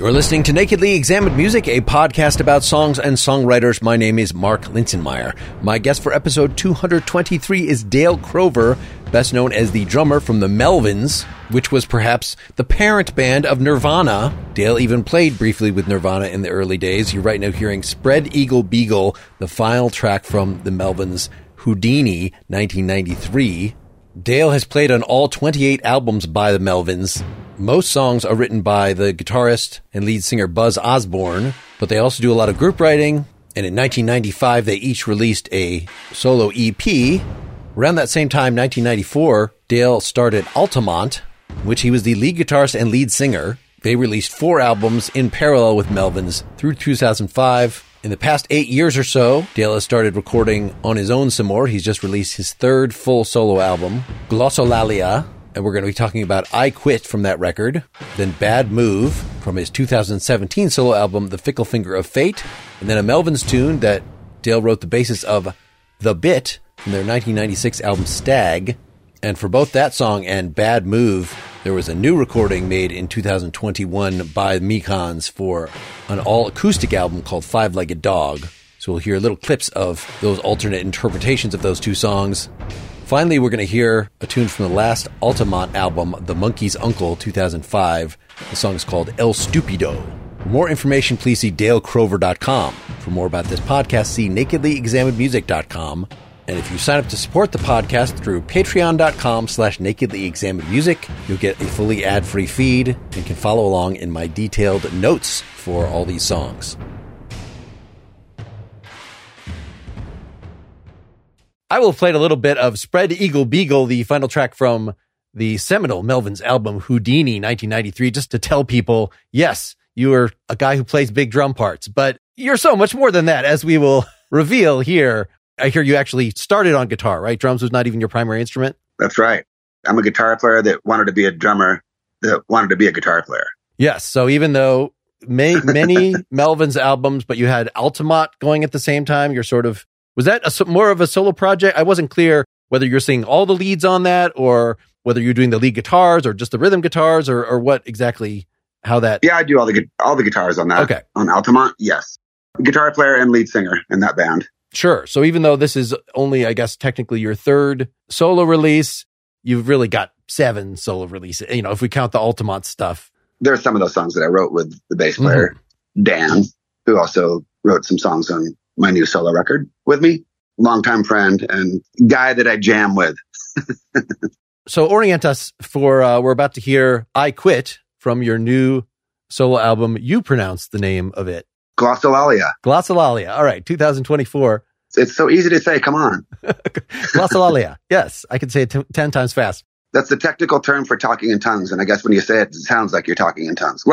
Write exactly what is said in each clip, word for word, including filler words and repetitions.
You're listening to Nakedly Examined Music, a podcast about songs and songwriters. My name is Mark Linsenmeyer. My guest for episode two hundred twenty-three is Dale Crover, best known as the drummer from the Melvins, which was perhaps the parent band of Nirvana. Dale even played briefly with Nirvana in the early days. You're right now hearing Spread Eagle Beagle, the final track from the Melvins' Houdini, nineteen ninety-three. Dale has played on all twenty-eight albums by the Melvins. Most songs are written by the guitarist and lead singer Buzz Osborne, but they also do a lot of group writing, and in nineteen ninety-five they each released a solo E P. Around that same time, nineteen ninety-four, Dale started Altamont, which he was the lead guitarist and lead singer. They released four albums in parallel with Melvins through two thousand five. In the past eight years or so, Dale has started recording on his own some more. He's just released his third full solo album, Glossolalia, and we're going to be talking about I Quit from that record, then Bad Move from his two thousand seventeen solo album, The Fickle Finger of Fate, and then a Melvins tune that Dale wrote the basis of, The Bit, from their nineteen ninety-six album Stag. And for both that song and Bad Move, there was a new recording made in two thousand twenty-one by Mekons for an all-acoustic album called Five-Legged Dog. So we'll hear little clips of those alternate interpretations of those two songs. Finally, we're going to hear a tune from the last Altamont album, The Monkey's Uncle, two thousand five. The song is called El Stupido. For more information, please see dale crover dot com. For more about this podcast, see nakedly examined music dot com. And if you sign up to support the podcast through patreon.com slash nakedlyexaminedmusic, you'll get a fully ad-free feed and can follow along in my detailed notes for all these songs. I will have played a little bit of Spread Eagle Beagle, the final track from the seminal Melvins album Houdini, nineteen ninety-three, just to tell people, yes, you are a guy who plays big drum parts, but you're so much more than that, as we will reveal here. I hear you actually started on guitar, right? Drums was not even your primary instrument? That's right. I'm a guitar player that wanted to be a drummer that wanted to be a guitar player. Yes. So even though may, many Melvins albums, but you had Altamont going at the same time, you're sort of, was that a, more of a solo project? I wasn't clear whether you're singing all the leads on that or whether you're doing the lead guitars or just the rhythm guitars or, or what exactly, how that... Yeah, I do all the all the guitars on that. Okay. On Altamont, yes. Guitar player and lead singer in that band. Sure. So even though this is only, I guess, technically your third solo release, you've really got seven solo releases, you know, if we count the Altamont stuff. There are some of those songs that I wrote with the bass player, mm-hmm. Dan, who also wrote some songs on my new solo record with me. Longtime friend and guy that I jam with. So orient us for, uh, we're about to hear I Quit from your new solo album. You pronounce the name of it. Glossolalia. Glossolalia. All right. two thousand twenty-four. It's so easy to say. Come on. Glossolalia. Yes. I can say it t- ten times fast. That's the technical term for talking in tongues. And I guess when you say it, it sounds like you're talking in tongues.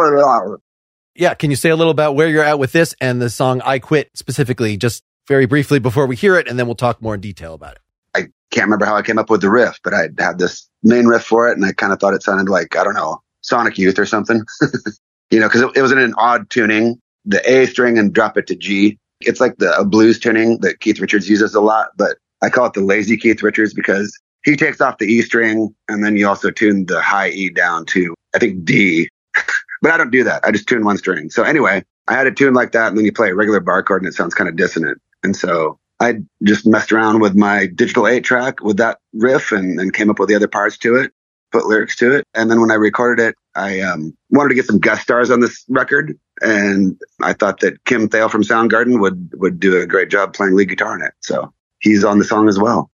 Yeah. Can you say a little about where you're at with this and the song I Quit specifically, just very briefly before we hear it, and then we'll talk more in detail about it. I can't remember how I came up with the riff, but I had this main riff for it. And I kind of thought it sounded like, I don't know, Sonic Youth or something, you know, because it, it was in an odd tuning. The A string and drop it to G. It's like the a blues tuning that Keith Richards uses a lot, but I call it the lazy Keith Richards because he takes off the E string and then you also tune the high E down to, I think, D. But I don't do that. I just tune one string. So anyway, I had a tune like that and then you play a regular bar chord and it sounds kind of dissonant. And so I just messed around with my digital eight track with that riff and, and came up with the other parts to it, put lyrics to it. And then when I recorded it, I um, wanted to get some guest stars on this record. And I thought that Kim Thale from Soundgarden would, would do a great job playing lead guitar in it. So he's on the song as well.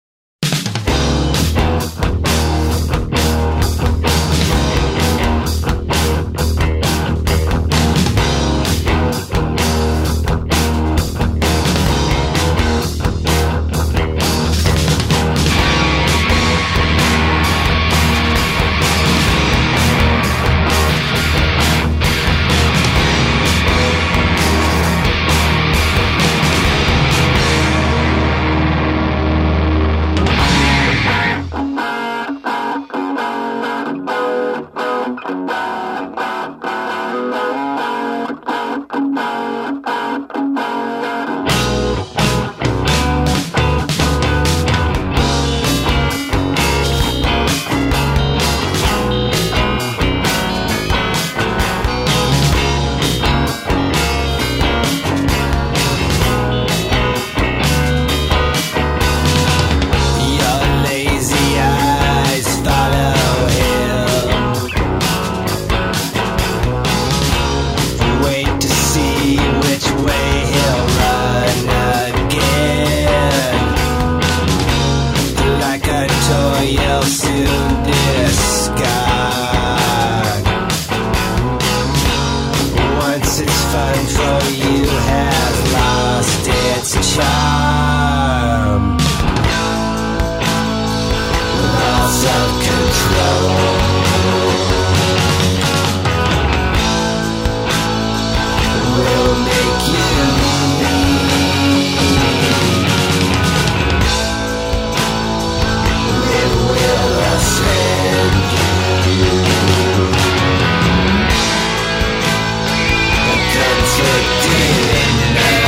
charm, loss of control. Will make you leave. It will ascend you. Contradicting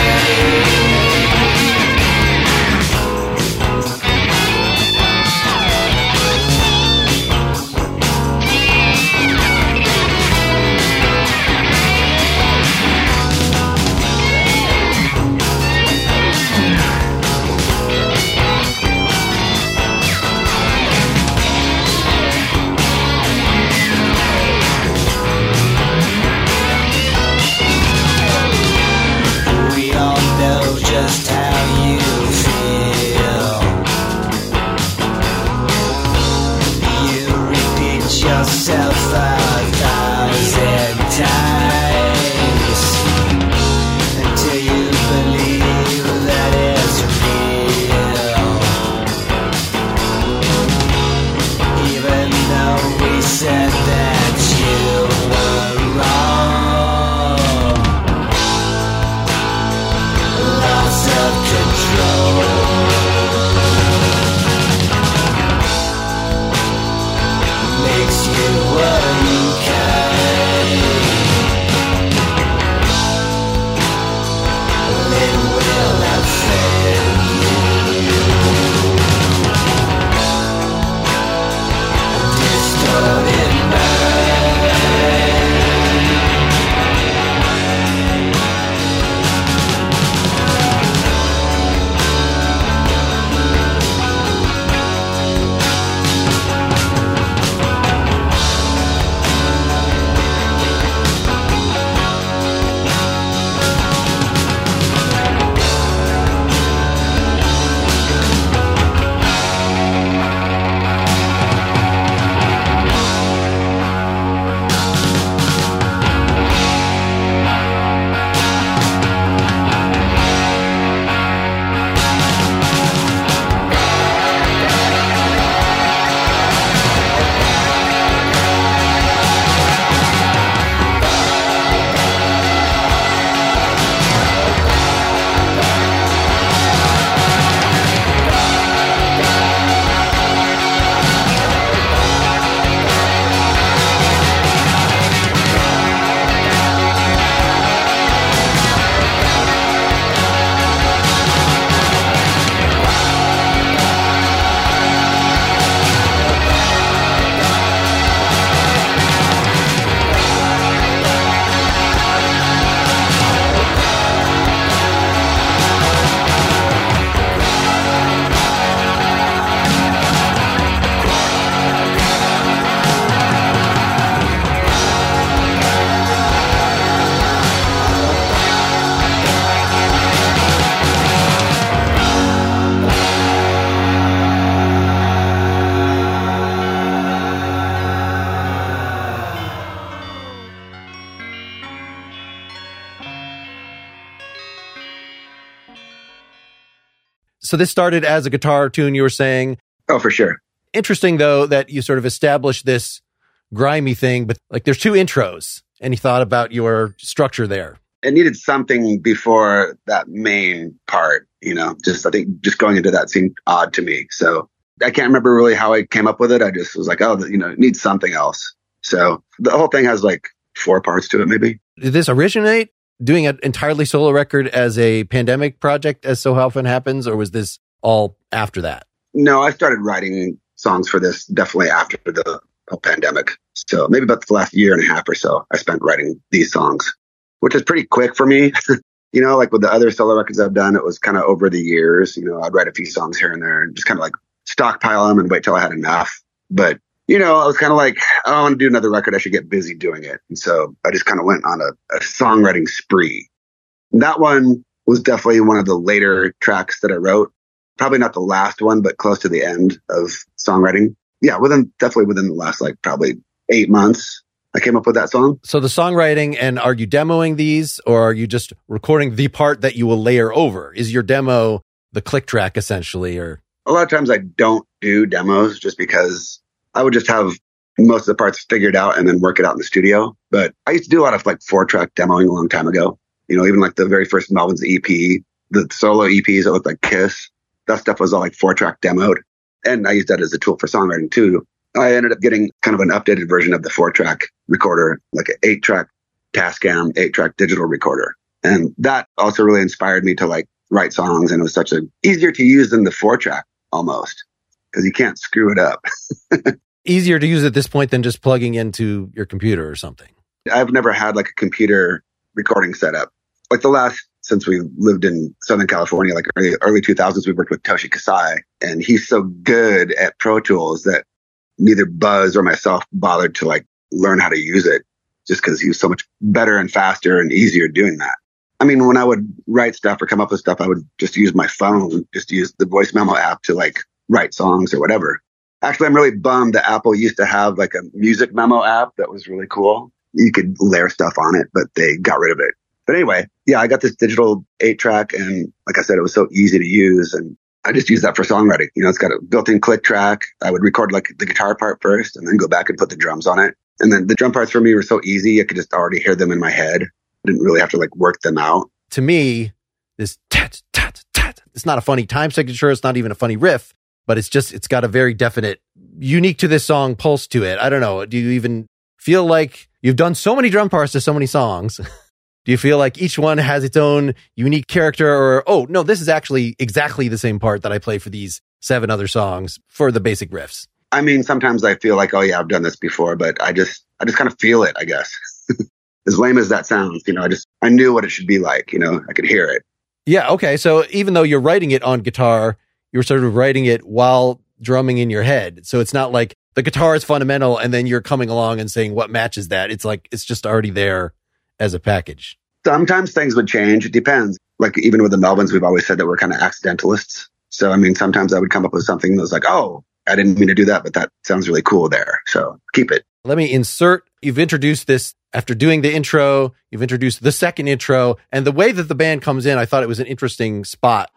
just how you feel. You repeat yourself a thousand times until you believe that it's real. Even though we said that you were wrong, loss of control makes you unkind. It will offend you. Distorted mind. So this started as a guitar tune, you were saying. Oh, for sure. Interesting, though, that you sort of established this grimy thing, but like there's two intros, and you thought about your structure there. It needed something before that main part, you know, just, I think just going into that seemed odd to me. So I can't remember really how I came up with it. I just was like, oh, you know, it needs something else. So the whole thing has like four parts to it, maybe. Did this originate doing an entirely solo record as a pandemic project, as so often happens, or was this all after that? No, I started writing songs for this definitely after the whole pandemic. So maybe about the last year and a half or so, I spent writing these songs, which is pretty quick for me. You know, like with the other solo records I've done, it was kind of over the years. You know, I'd write a few songs here and there and just kind of like stockpile them and wait till I had enough. But, you know, I was kind of like, oh, I want to do another record. I should get busy doing it. And so I just kind of went on a, a songwriting spree. And that one was definitely one of the later tracks that I wrote. Probably not the last one, but close to the end of songwriting. Yeah, within definitely within the last like probably eight months, I came up with that song. So the songwriting, and are you demoing these, or are you just recording the part that you will layer over? Is your demo the click track essentially? Or a lot of times I don't do demos just because I would just have most of the parts figured out and then work it out in the studio. But I used to do a lot of like four track demoing a long time ago. You know, even like the very first Melvin's E P, the solo E Ps that looked like Kiss, that stuff was all like four track demoed. And I used that as a tool for songwriting too. I ended up getting kind of an updated version of the four track recorder, like an eight track Tascam, eight track digital recorder. And that also really inspired me to like write songs. And it was such a easier to use than the four track almost, because you can't screw it up. Easier to use at this point than just plugging into your computer or something. I've never had like a computer recording setup. Like the last, since we lived in Southern California, like early, early two thousands, we worked with Toshi Kasai, and he's so good at Pro Tools that neither Buzz or myself bothered to like learn how to use it, just because he was so much better and faster and easier doing that. I mean, when I would write stuff or come up with stuff, I would just use my phone, just use the voice memo app to like write songs or whatever. Actually, I'm really bummed that Apple used to have like a music memo app that was really cool. You could layer stuff on it, but they got rid of it. But anyway, yeah, I got this digital eight track, and like I said, it was so easy to use, and I just use that for songwriting. You know, it's got a built-in click track. I would record like the guitar part first and then go back and put the drums on it. And then the drum parts for me were so easy. I could just already hear them in my head. I didn't really have to like work them out. To me, this tat, tat, tat, it's not a funny time signature. It's not even a funny riff, but it's just, it's got a very definite, unique to this song pulse to it. I don't know. Do you even feel like you've done so many drum parts to so many songs? Do you feel like each one has its own unique character, or, oh, no, this is actually exactly the same part that I play for these seven other songs for the basic riffs? I mean, sometimes I feel like, oh yeah, I've done this before, but I just, I just kind of feel it, I guess. As lame as that sounds, you know, I just, I knew what it should be like, you know, I could hear it. Yeah. Okay. So even though you're writing it on guitar, you're sort of writing it while drumming in your head. So it's not like the guitar is fundamental and then you're coming along and saying what matches that. It's like, it's just already there as a package. Sometimes things would change. It depends. Like even with the Melvins, we've always said that we're kind of accidentalists. So, I mean, sometimes I would come up with something that was like, oh, I didn't mean to do that, but that sounds really cool there. So keep it. Let me insert. You've introduced this after doing the intro. You've introduced the second intro, and the way that the band comes in, I thought it was an interesting spot.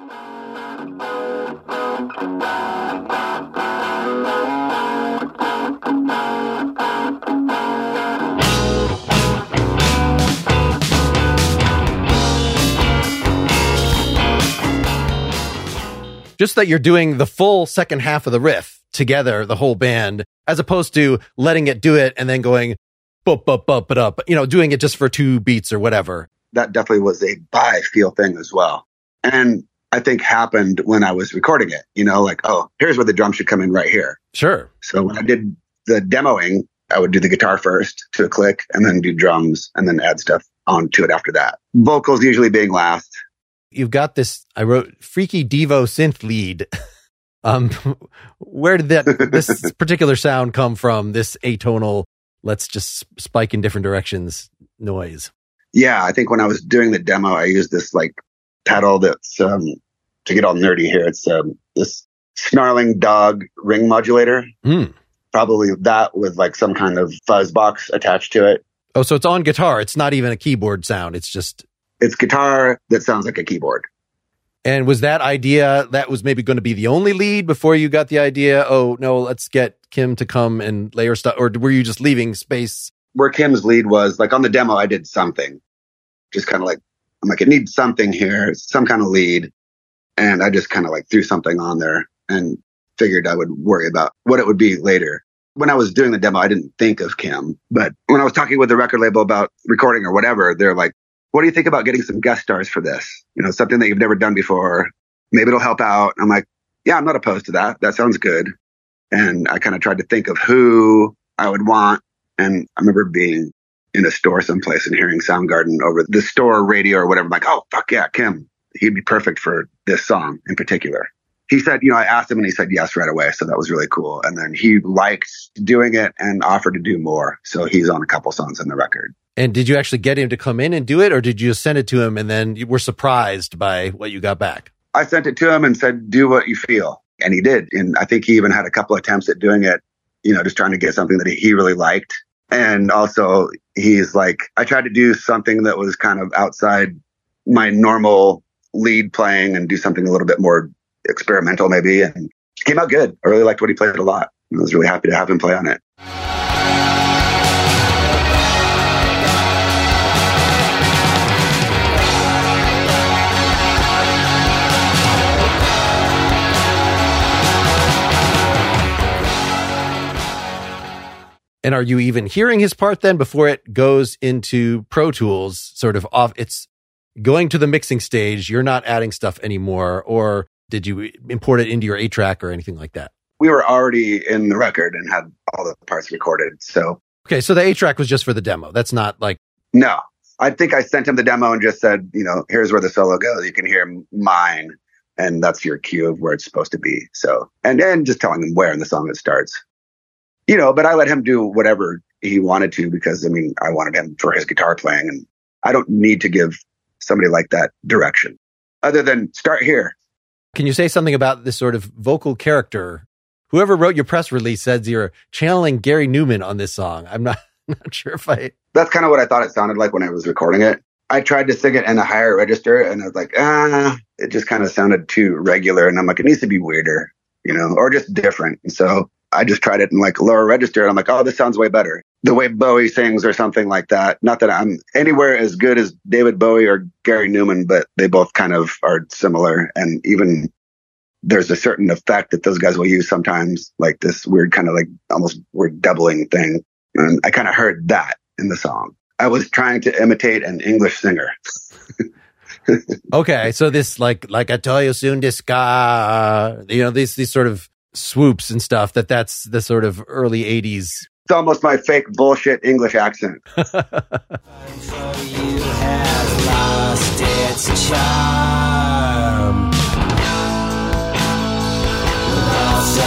Just that you're doing the full second half of the riff together, the whole band, as opposed to letting it do it and then going, bup, bup, bup, bup, up, you know, doing it just for two beats or whatever. That definitely was a buy feel thing as well. And I think happened when I was recording it, you know, like, oh, here's where the drum should come in right here. Sure. So when I did the demoing, I would do the guitar first to a click and then do drums and then add stuff onto it after that. Vocals usually being last. You've got this, I wrote, freaky Devo synth lead. Um, where did that this particular sound come from? This atonal, let's just spike in different directions noise. Yeah, I think when I was doing the demo, I used this like pedal that's, um, to get all nerdy here, it's um, this snarling dog ring modulator. Mm. Probably that with like some kind of fuzz box attached to it. Oh, so it's on guitar. It's not even a keyboard sound. It's just... It's guitar that sounds like a keyboard. And was that idea, that was maybe going to be the only lead before you got the idea, oh, no, let's get Kim to come and layer stuff? Or were you just leaving space? Where Kim's lead was, like on the demo, I did something. Just kind of like, I'm like, it needs something here, some kind of lead. And I just kind of like threw something on there and figured I would worry about what it would be later. When I was doing the demo, I didn't think of Kim. But when I was talking with the record label about recording or whatever, they're like, what do you think about getting some guest stars for this? You know, something that you've never done before. Maybe it'll help out. I'm like, yeah, I'm not opposed to that. That sounds good. And I kind of tried to think of who I would want. And I remember being in a store someplace and hearing Soundgarden over the store radio or whatever. I'm like, oh, fuck yeah, Kim. He'd be perfect for this song in particular. He said, you know, I asked him and he said yes right away. So that was really cool. And then he liked doing it and offered to do more. So he's on a couple songs on the record. And did you actually get him to come in and do it, or did you just send it to him and then you were surprised by what you got back? I sent it to him and said, do what you feel. And he did. And I think he even had a couple attempts at doing it, you know, just trying to get something that he really liked. And also he's like, I tried to do something that was kind of outside my normal lead playing and do something a little bit more experimental maybe. And it came out good. I really liked what he played a lot. I was really happy to have him play on it. And are you even hearing his part then before it goes into Pro Tools, sort of off? It's going to the mixing stage. You're not adding stuff anymore. Or did you import it into your eight track or anything like that? We were already in the record and had all the parts recorded. So, okay. So the eight track was just for the demo. That's not like, no, I think I sent him the demo and just said, you know, here's where the solo goes. You can hear mine. And that's your cue of where it's supposed to be. So, and then just telling him where in the song it starts. You know, but I let him do whatever he wanted to because, I mean, I wanted him for his guitar playing. And I don't need to give somebody like that direction other than start here. Can you say something about this sort of vocal character? Whoever wrote your press release says you're channeling Gary Newman on this song. I'm not, not sure if I... That's kind of what I thought it sounded like when I was recording it. I tried to sing it in a higher register and I was like, ah, it just kind of sounded too regular. And I'm like, it needs to be weirder, you know, or just different. And so I just tried it in like lower register and I'm like, oh, this sounds way better. The way Bowie sings or something like that. Not that I'm anywhere as good as David Bowie or Gary Newman, but they both kind of are similar. And even there's a certain effect that those guys will use sometimes, like this weird kind of like almost weird doubling thing. And I kind of heard that in the song. I was trying to imitate an English singer. Okay. So this like, like I tell you soon, this guy, you know, these, these sort of swoops and stuff, that that's the sort of early eighties. It's almost my fake bullshit English accent. For you has lost its charm. Loss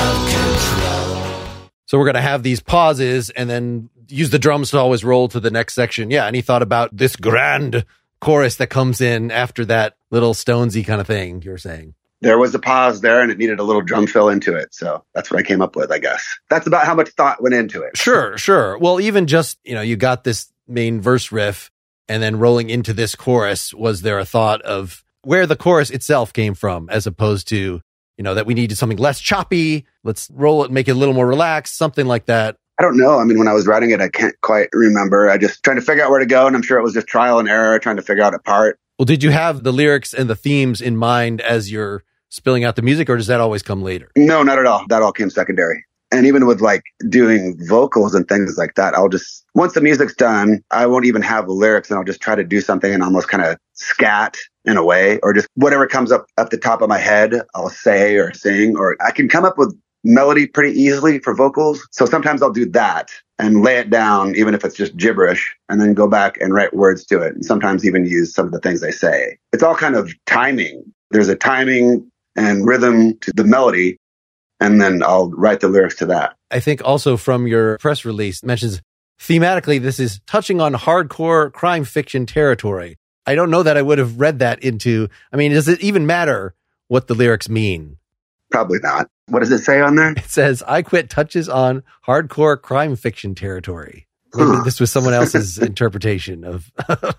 of control. So we're going to have these pauses and then use the drums to always roll to the next section. Yeah. And he thought about this grand chorus that comes in after that little Stonesy kind of thing you're saying. There was a pause there and it needed a little drum fill into it. So that's what I came up with, I guess. That's about how much thought went into it. Sure, sure. Well, even just, you know, you got this main verse riff and then rolling into this chorus. Was there a thought of where the chorus itself came from as opposed to, you know, that we needed something less choppy? Let's roll it, make it a little more relaxed, something like that. I don't know. I mean, when I was writing it, I can't quite remember. I just trying to figure out where to go. And I'm sure it was just trial and error, trying to figure out a part. Well, did you have the lyrics and the themes in mind as you're spilling out the music, or does that always come later? No, not at all. That all came secondary. And even with like doing vocals and things like that, I'll just, once the music's done, I won't even have the lyrics and I'll just try to do something and almost kind of scat in a way, or just whatever comes up up the top of my head, I'll say or sing, or I can come up with melody pretty easily for vocals. So sometimes I'll do that and lay it down, even if it's just gibberish, and then go back and write words to it. And sometimes even use some of the things they say. It's all kind of timing. There's a timing and rhythm to the melody, and then I'll write the lyrics to that. I think also from your press release mentions thematically, this is touching on hardcore crime fiction territory. I don't know that I would have read that into, I mean, does it even matter what the lyrics mean? Probably not. What does it say on there? It says, I Quit touches on hardcore crime fiction territory. Maybe huh. This was someone else's interpretation of...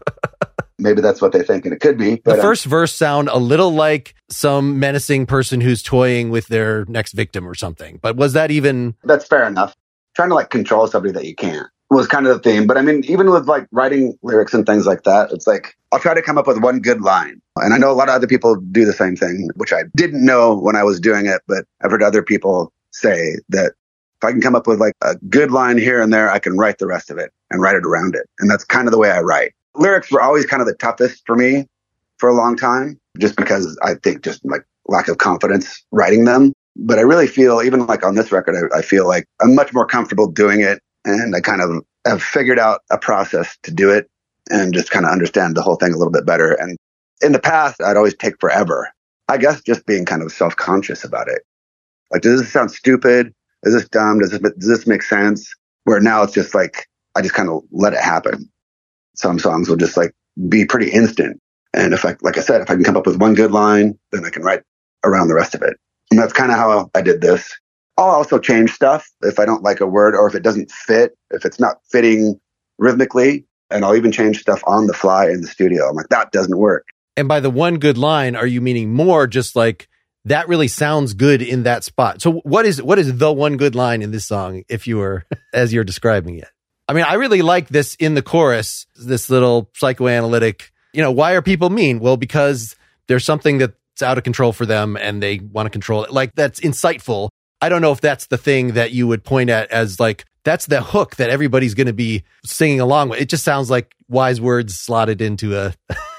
Maybe that's what they think, and it could be. But the first um, verse sound a little like some menacing person who's toying with their next victim or something. But was that even... That's fair enough. Trying to like control somebody that you can't was kind of the theme. But I mean, even with like writing lyrics and things like that, it's like, I'll try to come up with one good line. And I know a lot of other people do the same thing, which I didn't know when I was doing it, but I've heard other people say that if I can come up with like a good line here and there, I can write the rest of it and write it around it. And that's kind of the way I write. Lyrics were always kind of the toughest for me for a long time, just because I think just like lack of confidence writing them. But I really feel, even like on this record, I, I feel like I'm much more comfortable doing it. And I kind of have figured out a process to do it and just kind of understand the whole thing a little bit better. And in the past, I'd always take forever. I guess just being kind of self-conscious about it. Like, does this sound stupid? Is this dumb? Does this, does this make sense? Where now it's just like, I just kind of let it happen. Some songs will just like be pretty instant. And if I, like I said, if I can come up with one good line, then I can write around the rest of it. And that's kind of how I did this. I'll also change stuff if I don't like a word or if it doesn't fit, if it's not fitting rhythmically. And I'll even change stuff on the fly in the studio. I'm like, that doesn't work. And by the one good line, are you meaning more just like, that really sounds good in that spot? So what is what is the one good line in this song, if you were, as you're describing it? I mean, I really like this in the chorus, this little psychoanalytic, you know, why are people mean? Well, because there's something that's out of control for them and they want to control it. Like, that's insightful. I don't know if that's the thing that you would point at as like, that's the hook that everybody's going to be singing along with. It just sounds like wise words slotted into a...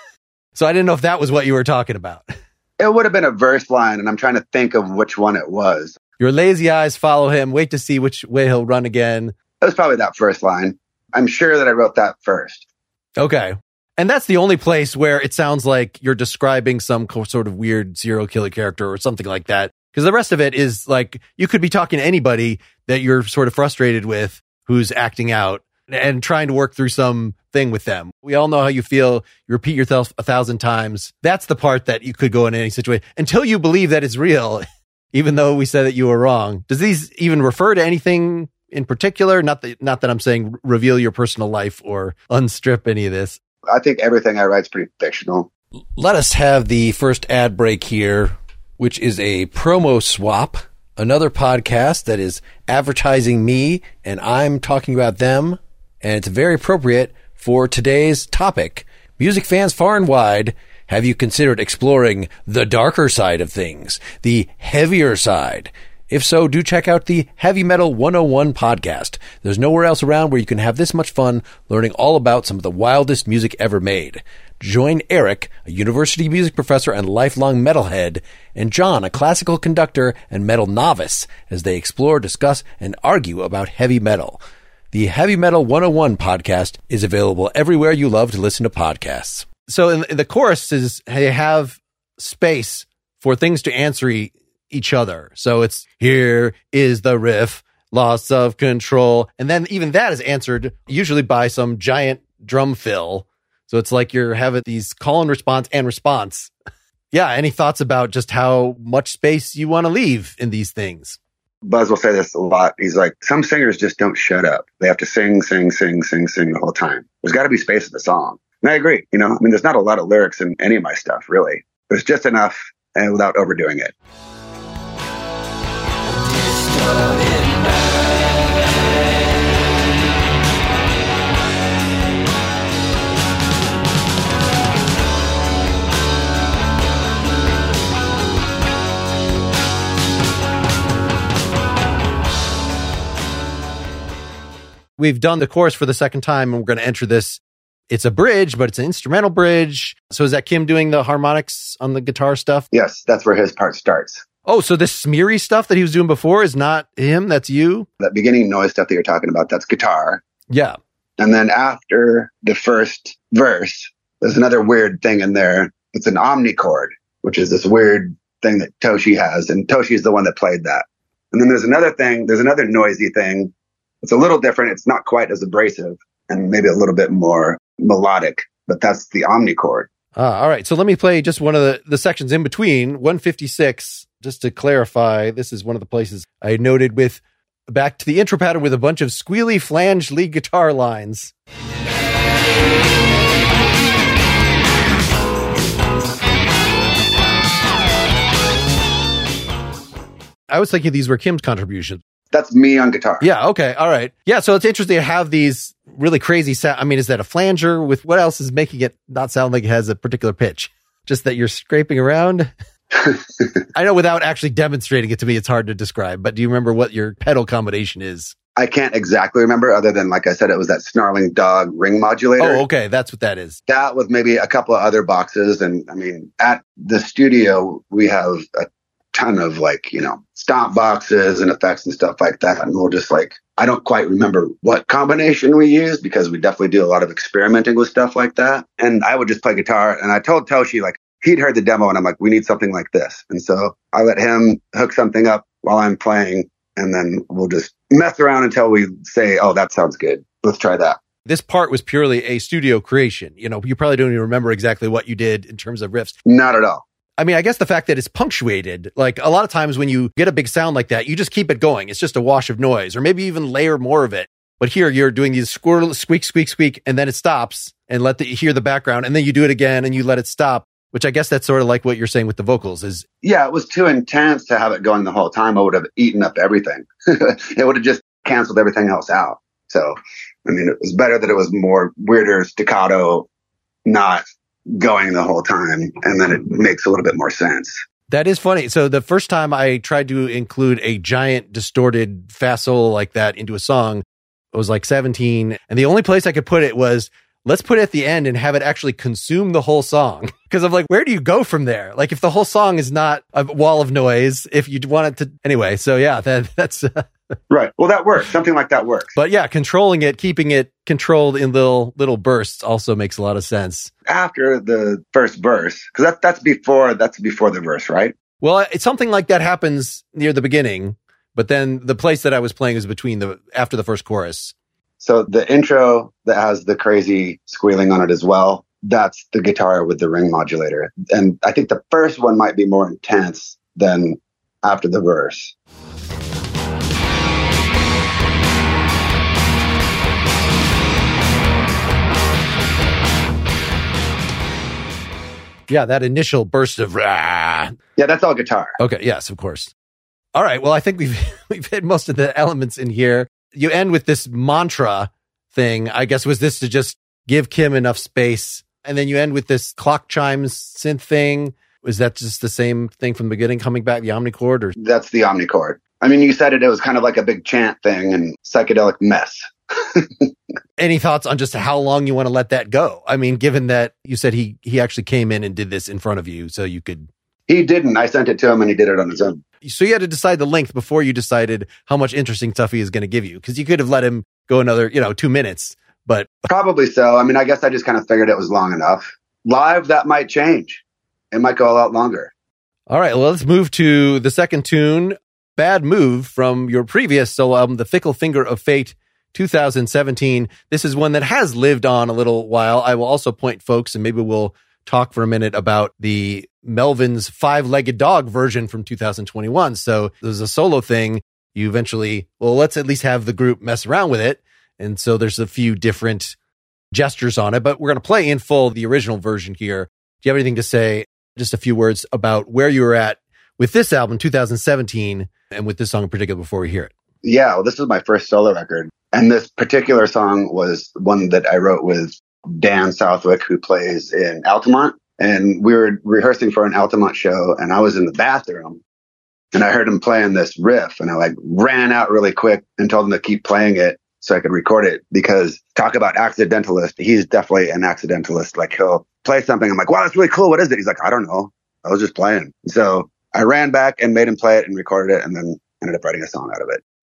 So I didn't know if that was what you were talking about. It would have been a verse line, and I'm trying to think of which one it was. Your lazy eyes follow him. Wait to see which way he'll run again. It was probably that first line. I'm sure that I wrote that first. Okay. And that's the only place where it sounds like you're describing some co- sort of weird serial killer character or something like that. Because the rest of it is like, you could be talking to anybody that you're sort of frustrated with who's acting out and trying to work through some thing with them. We all know how you feel. You repeat yourself a thousand times. That's the part that you could go in any situation until you believe that it's real, even though we said that you were wrong. Does these even refer to anything in particular? Not that, not that I'm saying reveal your personal life or unstrip any of this. I think everything I write is pretty fictional. Let us have the first ad break here, which is a promo swap, another podcast that is advertising me and I'm talking about them. And it's very appropriate for today's topic. Music fans far and wide, have you considered exploring the darker side of things, the heavier side? If so, do check out the Heavy Metal one oh one podcast. There's nowhere else around where you can have this much fun learning all about some of the wildest music ever made. Join Eric, a university music professor and lifelong metalhead, and John, a classical conductor and metal novice, as they explore, discuss, and argue about heavy metal. The Heavy Metal one oh one podcast is available everywhere you love to listen to podcasts. So in, in the choruses, they have space for things to answer e- each other. So it's, here is the riff, loss of control. And then even that is answered usually by some giant drum fill. So it's like you're having these call and response and response. Yeah. Any thoughts about just how much space you want to leave in these things? Buzz will say this a lot. He's like, some singers just don't shut up. They have to sing, sing, sing, sing, sing the whole time. There's got to be space in the song. And I agree. You know, I mean, there's not a lot of lyrics in any of my stuff, really. There's just enough and without overdoing it. We've done the chorus for the second time, and we're going to enter this. It's a bridge, but it's an instrumental bridge. So is that Kim doing the harmonics on the guitar stuff? Yes, that's where his part starts. Oh, so this smeary stuff that he was doing before is not him? That's you? That beginning noise stuff that you're talking about, that's guitar. Yeah. And then after the first verse, there's another weird thing in there. It's an omnichord, which is this weird thing that Toshi has. And Toshi is the one that played that. And then there's another thing. There's another noisy thing. It's a little different. It's not quite as abrasive and maybe a little bit more melodic, but that's the omnichord. Ah, all right. So let me play just one of the, the sections in between. one fifty-six, just to clarify, this is one of the places I noted with back to the intro pattern with a bunch of squealy flange lead guitar lines. I was thinking these were Kim's contributions. That's me on guitar. Yeah. Okay. All right. Yeah. So it's interesting to have these really crazy sound. I mean, is that a flanger with what else is making it not sound like it has a particular pitch? Just that you're scraping around? I know without actually demonstrating it to me, it's hard to describe, but do you remember what your pedal combination is? I can't exactly remember other than, like I said, it was that snarling dog ring modulator. Oh, okay. That's what that is. That with maybe a couple of other boxes. And I mean, at the studio, we have a ton of like, you know, stomp boxes and effects and stuff like that. And we'll just like, I don't quite remember what combination we used because we definitely do a lot of experimenting with stuff like that. And I would just play guitar. And I told Toshi, like, he'd heard the demo and I'm like, we need something like this. And so I let him hook something up while I'm playing. And then we'll just mess around until we say, oh, that sounds good. Let's try that. This part was purely a studio creation. You know, you probably don't even remember exactly what you did in terms of riffs. Not at all. I mean, I guess the fact that it's punctuated, like a lot of times when you get a big sound like that, you just keep it going. It's just a wash of noise, or maybe even layer more of it. But here you're doing these squirrel, squeak, squeak, squeak, and then it stops and let the, you hear the background, and then you do it again and you let it stop, which I guess that's sort of like what you're saying with the vocals is. Yeah, it was too intense to have it going the whole time. I would have eaten up everything. It would have just canceled everything else out. So, I mean, it was better that it was more weirder staccato, not going the whole time, and then it makes a little bit more sense. That is funny. So the first time I tried to include a giant distorted fast solo like that into a song, I was like seventeen, and the only place I could put it was, let's put it at the end and have it actually consume the whole song. Because I'm like, where do you go from there? Like, if the whole song is not a wall of noise, if you want it to... Anyway, so yeah, that, that's... Uh, right. Well, that works. Something like that works. But yeah, controlling it, keeping it controlled in little little bursts also makes a lot of sense. After the first verse, because that, that's before that's before the verse, right? Well, it's something like that happens near the beginning, but then the place that I was playing is between the after the first chorus. So the intro that has the crazy squealing on it as well, that's the guitar with the ring modulator. And I think the first one might be more intense than after the verse. Yeah, that initial burst of rah. Yeah, that's all guitar. Okay, yes, of course. All right, well, I think we've we've hit most of the elements in here. You end with this mantra thing. I guess was this to just give Kim enough space, and then you end with this clock chimes synth thing. Was that just the same thing from the beginning, coming back the omnichord? Or that's the omnichord. I mean, you said it. It was kind of like a big chant thing and psychedelic mess. Any thoughts on just how long you want to let that go? I mean, given that you said he he actually came in and did this in front of you, so you could... He didn't. I sent it to him and he did it on his own. So you had to decide the length before you decided how much interesting stuff he is going to give you, because you could have let him go another, you know, two minutes, but... Probably so. I mean, I guess I just kind of figured it was long enough. Live, that might change. It might go a lot longer. All right, well, let's move to the second tune, Bad Move, from your previous solo album, The Fickle Finger of Fate, two thousand seventeen. This is one that has lived on a little while. I will also point folks, and maybe we'll talk for a minute about the Melvin's Five-Legged Dog version from two thousand twenty-one. So there's a solo thing. You eventually, well, let's at least have the group mess around with it. And so there's a few different gestures on it, but we're going to play in full the original version here. Do you have anything to say? Just a few words about where you were at with this album, two thousand seventeen, and with this song in particular before we hear it. Yeah, well, this was my first solo record. And this particular song was one that I wrote with Dan Southwick, who plays in Altamont. And we were rehearsing for an Altamont show, and I was in the bathroom, and I heard him playing this riff, and I like ran out really quick and told him to keep playing it so I could record it, because talk about accidentalist. He's definitely an accidentalist. Like, he'll play something. I'm like, wow, that's really cool. What is it? He's like, I don't know. I was just playing. So I ran back and made him play it and recorded it, and then ended up writing a song out of it.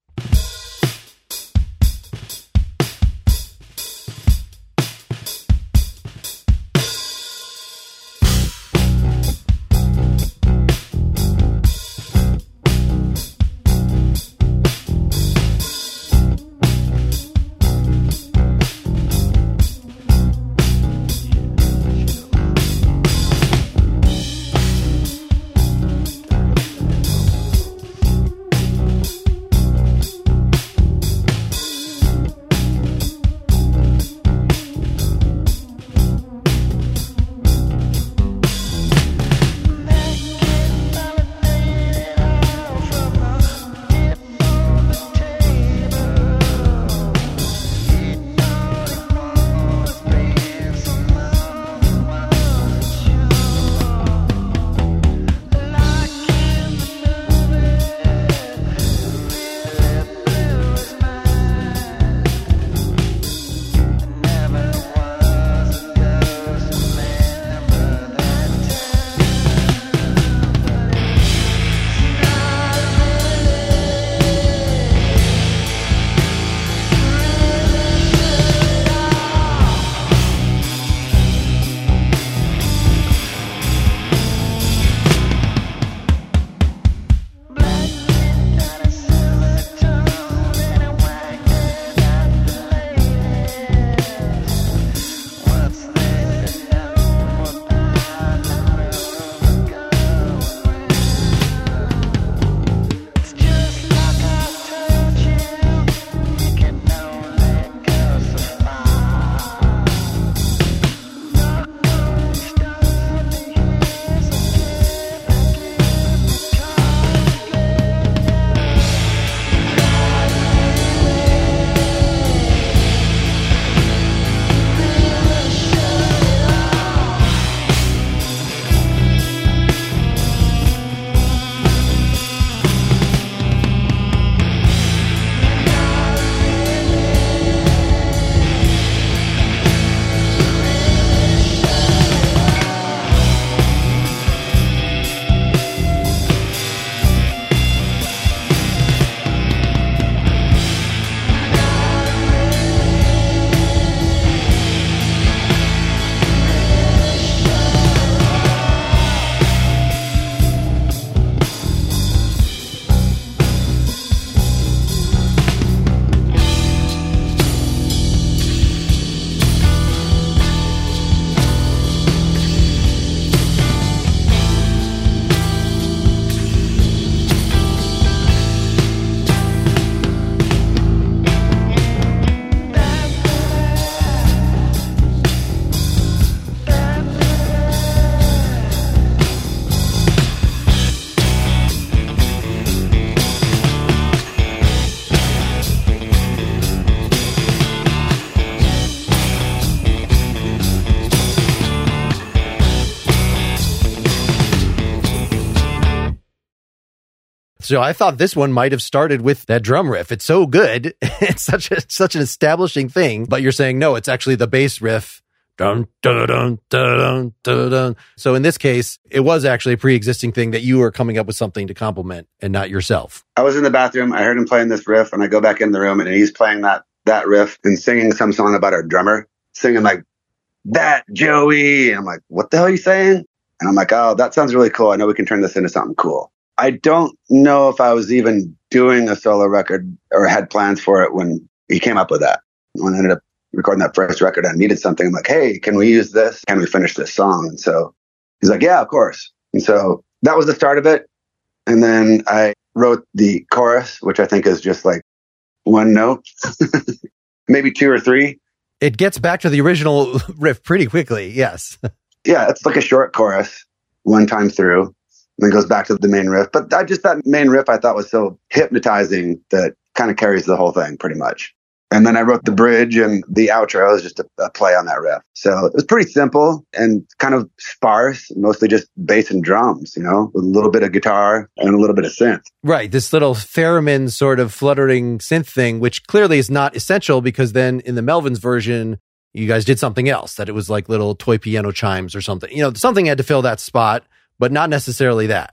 So I thought this one might have started with that drum riff. It's so good. It's such a, such an establishing thing. But you're saying, no, it's actually the bass riff. Dun, dun, dun, dun, dun, dun. So in this case, it was actually a pre-existing thing that you were coming up with something to complement and not yourself. I was in the bathroom. I heard him playing this riff, and I go back in the room, and he's playing that that riff and singing some song about our drummer, singing like, that Joey. And I'm like, what the hell are you saying? And I'm like, oh, that sounds really cool. I know we can turn this into something cool. I don't know if I was even doing a solo record or had plans for it when he came up with that. When I ended up recording that first record, I needed something. I'm like, hey, can we use this? Can we finish this song? And so he's like, yeah, of course. And so that was the start of it. And then I wrote the chorus, which I think is just like one note, maybe two or three. It gets back to the original riff pretty quickly. Yes. Yeah, it's like a short chorus one time through, and then goes back to the main riff. But I just, that main riff I thought was so hypnotizing that kind of carries the whole thing pretty much. And then I wrote the bridge, and the outro is just a, a play on that riff. So it was pretty simple and kind of sparse, mostly just bass and drums, you know, with a little bit of guitar and a little bit of synth. Right. This little theremin sort of fluttering synth thing, which clearly is not essential because then in the Melvins version, you guys did something else, that it was like little toy piano chimes or something. You know, something had to fill that spot, but not necessarily that.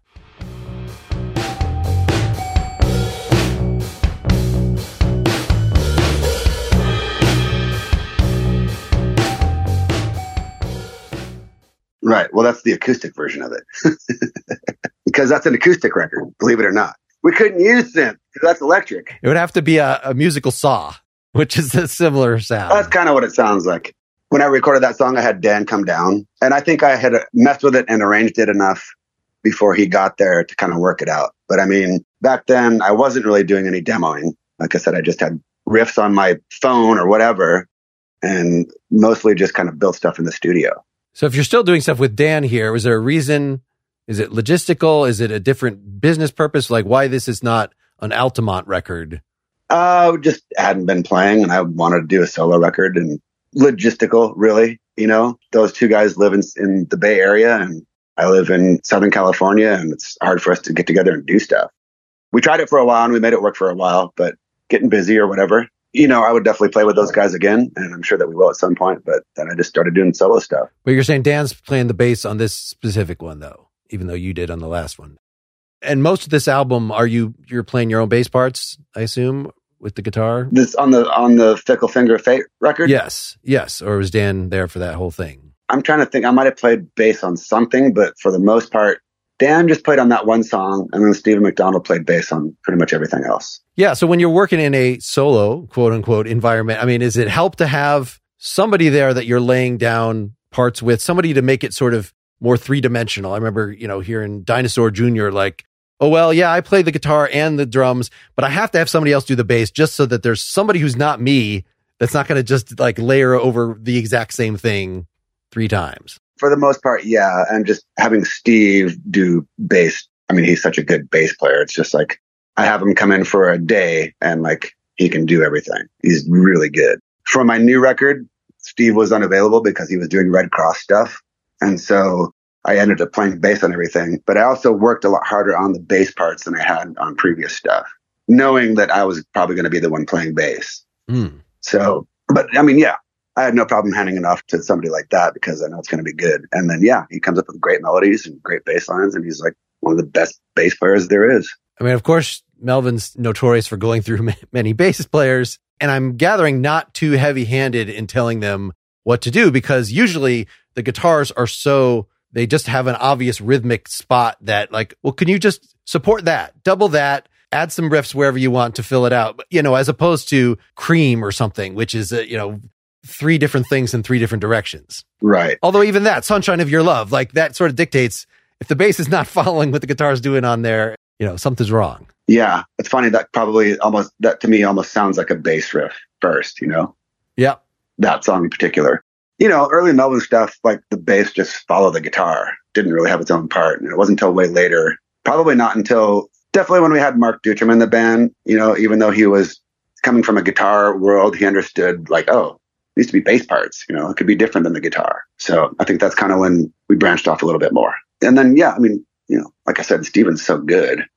Right. Well, that's the acoustic version of it. Because that's an acoustic record, believe it or not. We couldn't use synth because that's electric. It would have to be a, a musical saw, which is a similar sound. That's kind of what it sounds like. When I recorded that song, I had Dan come down, and I think I had messed with it and arranged it enough before he got there to kind of work it out. But I mean, back then I wasn't really doing any demoing. Like I said, I just had riffs on my phone or whatever, and mostly just kind of built stuff in the studio. So if you're still doing stuff with Dan here, was there a reason? Is it logistical? Is it a different business purpose? Like why this is not an Altamont record? Uh, just hadn't been playing, and I wanted to do a solo record, and logistical, really. You know, those two guys live in, in the Bay Area, and I live in Southern California, and it's hard for us to get together and do stuff. We tried it for a while, and we made it work for a while, but getting busy or whatever. You know, I would definitely play with those guys again, and I'm sure that we will at some point, but then I just started doing solo stuff. But you're saying Dan's playing the bass on this specific one, though, even though you did on the last one. And most of this album, are you, you're playing your own bass parts, I assume, with the guitar? This on the on the Fickle Finger Fate record? Yes, yes. Or was Dan there for that whole thing? I'm trying to think. I might have played bass on something, but for the most part, Dan just played on that one song, and then Stephen McDonald played bass on pretty much everything else. Yeah, so when you're working in a solo, quote-unquote, environment, I mean, is it help to have somebody there that you're laying down parts with, somebody to make it sort of more three-dimensional? I remember, you know, hearing Dinosaur Junior like, oh, well, yeah, I play the guitar and the drums, but I have to have somebody else do the bass just so that there's somebody who's not me that's not going to just like layer over the exact same thing three times. For the most part, yeah. And just having Steve do bass. I mean, he's such a good bass player. It's just like, I have him come in for a day and like, he can do everything. He's really good. For my new record, Steve was unavailable because he was doing Red Cross stuff. And so I ended up playing bass on everything, but I also worked a lot harder on the bass parts than I had on previous stuff, knowing that I was probably going to be the one playing bass. Mm. So, but I mean, yeah, I had no problem handing it off to somebody like that because I know it's going to be good. And then, yeah, he comes up with great melodies and great bass lines, and he's like one of the best bass players there is. I mean, of course, Melvin's notorious for going through many bass players, and I'm gathering not too heavy-handed in telling them what to do, because usually the guitars are so, they just have an obvious rhythmic spot that like, well, can you just support that, double that, add some riffs wherever you want to fill it out, you know, as opposed to Cream or something, which is, uh, you know, three different things in three different directions. Right. Although even that, Sunshine of Your Love, like that sort of dictates, if the bass is not following what the guitar's doing on there, you know, something's wrong. Yeah. It's funny that probably almost, that to me almost sounds like a bass riff first, you know? Yeah. That song in particular. You know, early Melvin stuff, like the bass just followed the guitar, didn't really have its own part. And it wasn't until way later, probably not until, definitely when we had Mark Duchem in the band, you know, even though he was coming from a guitar world, he understood like, oh, it needs to be bass parts, you know, it could be different than the guitar. So I think that's kind of when we branched off a little bit more. And then, yeah, I mean, you know, like I said, Steven's so good.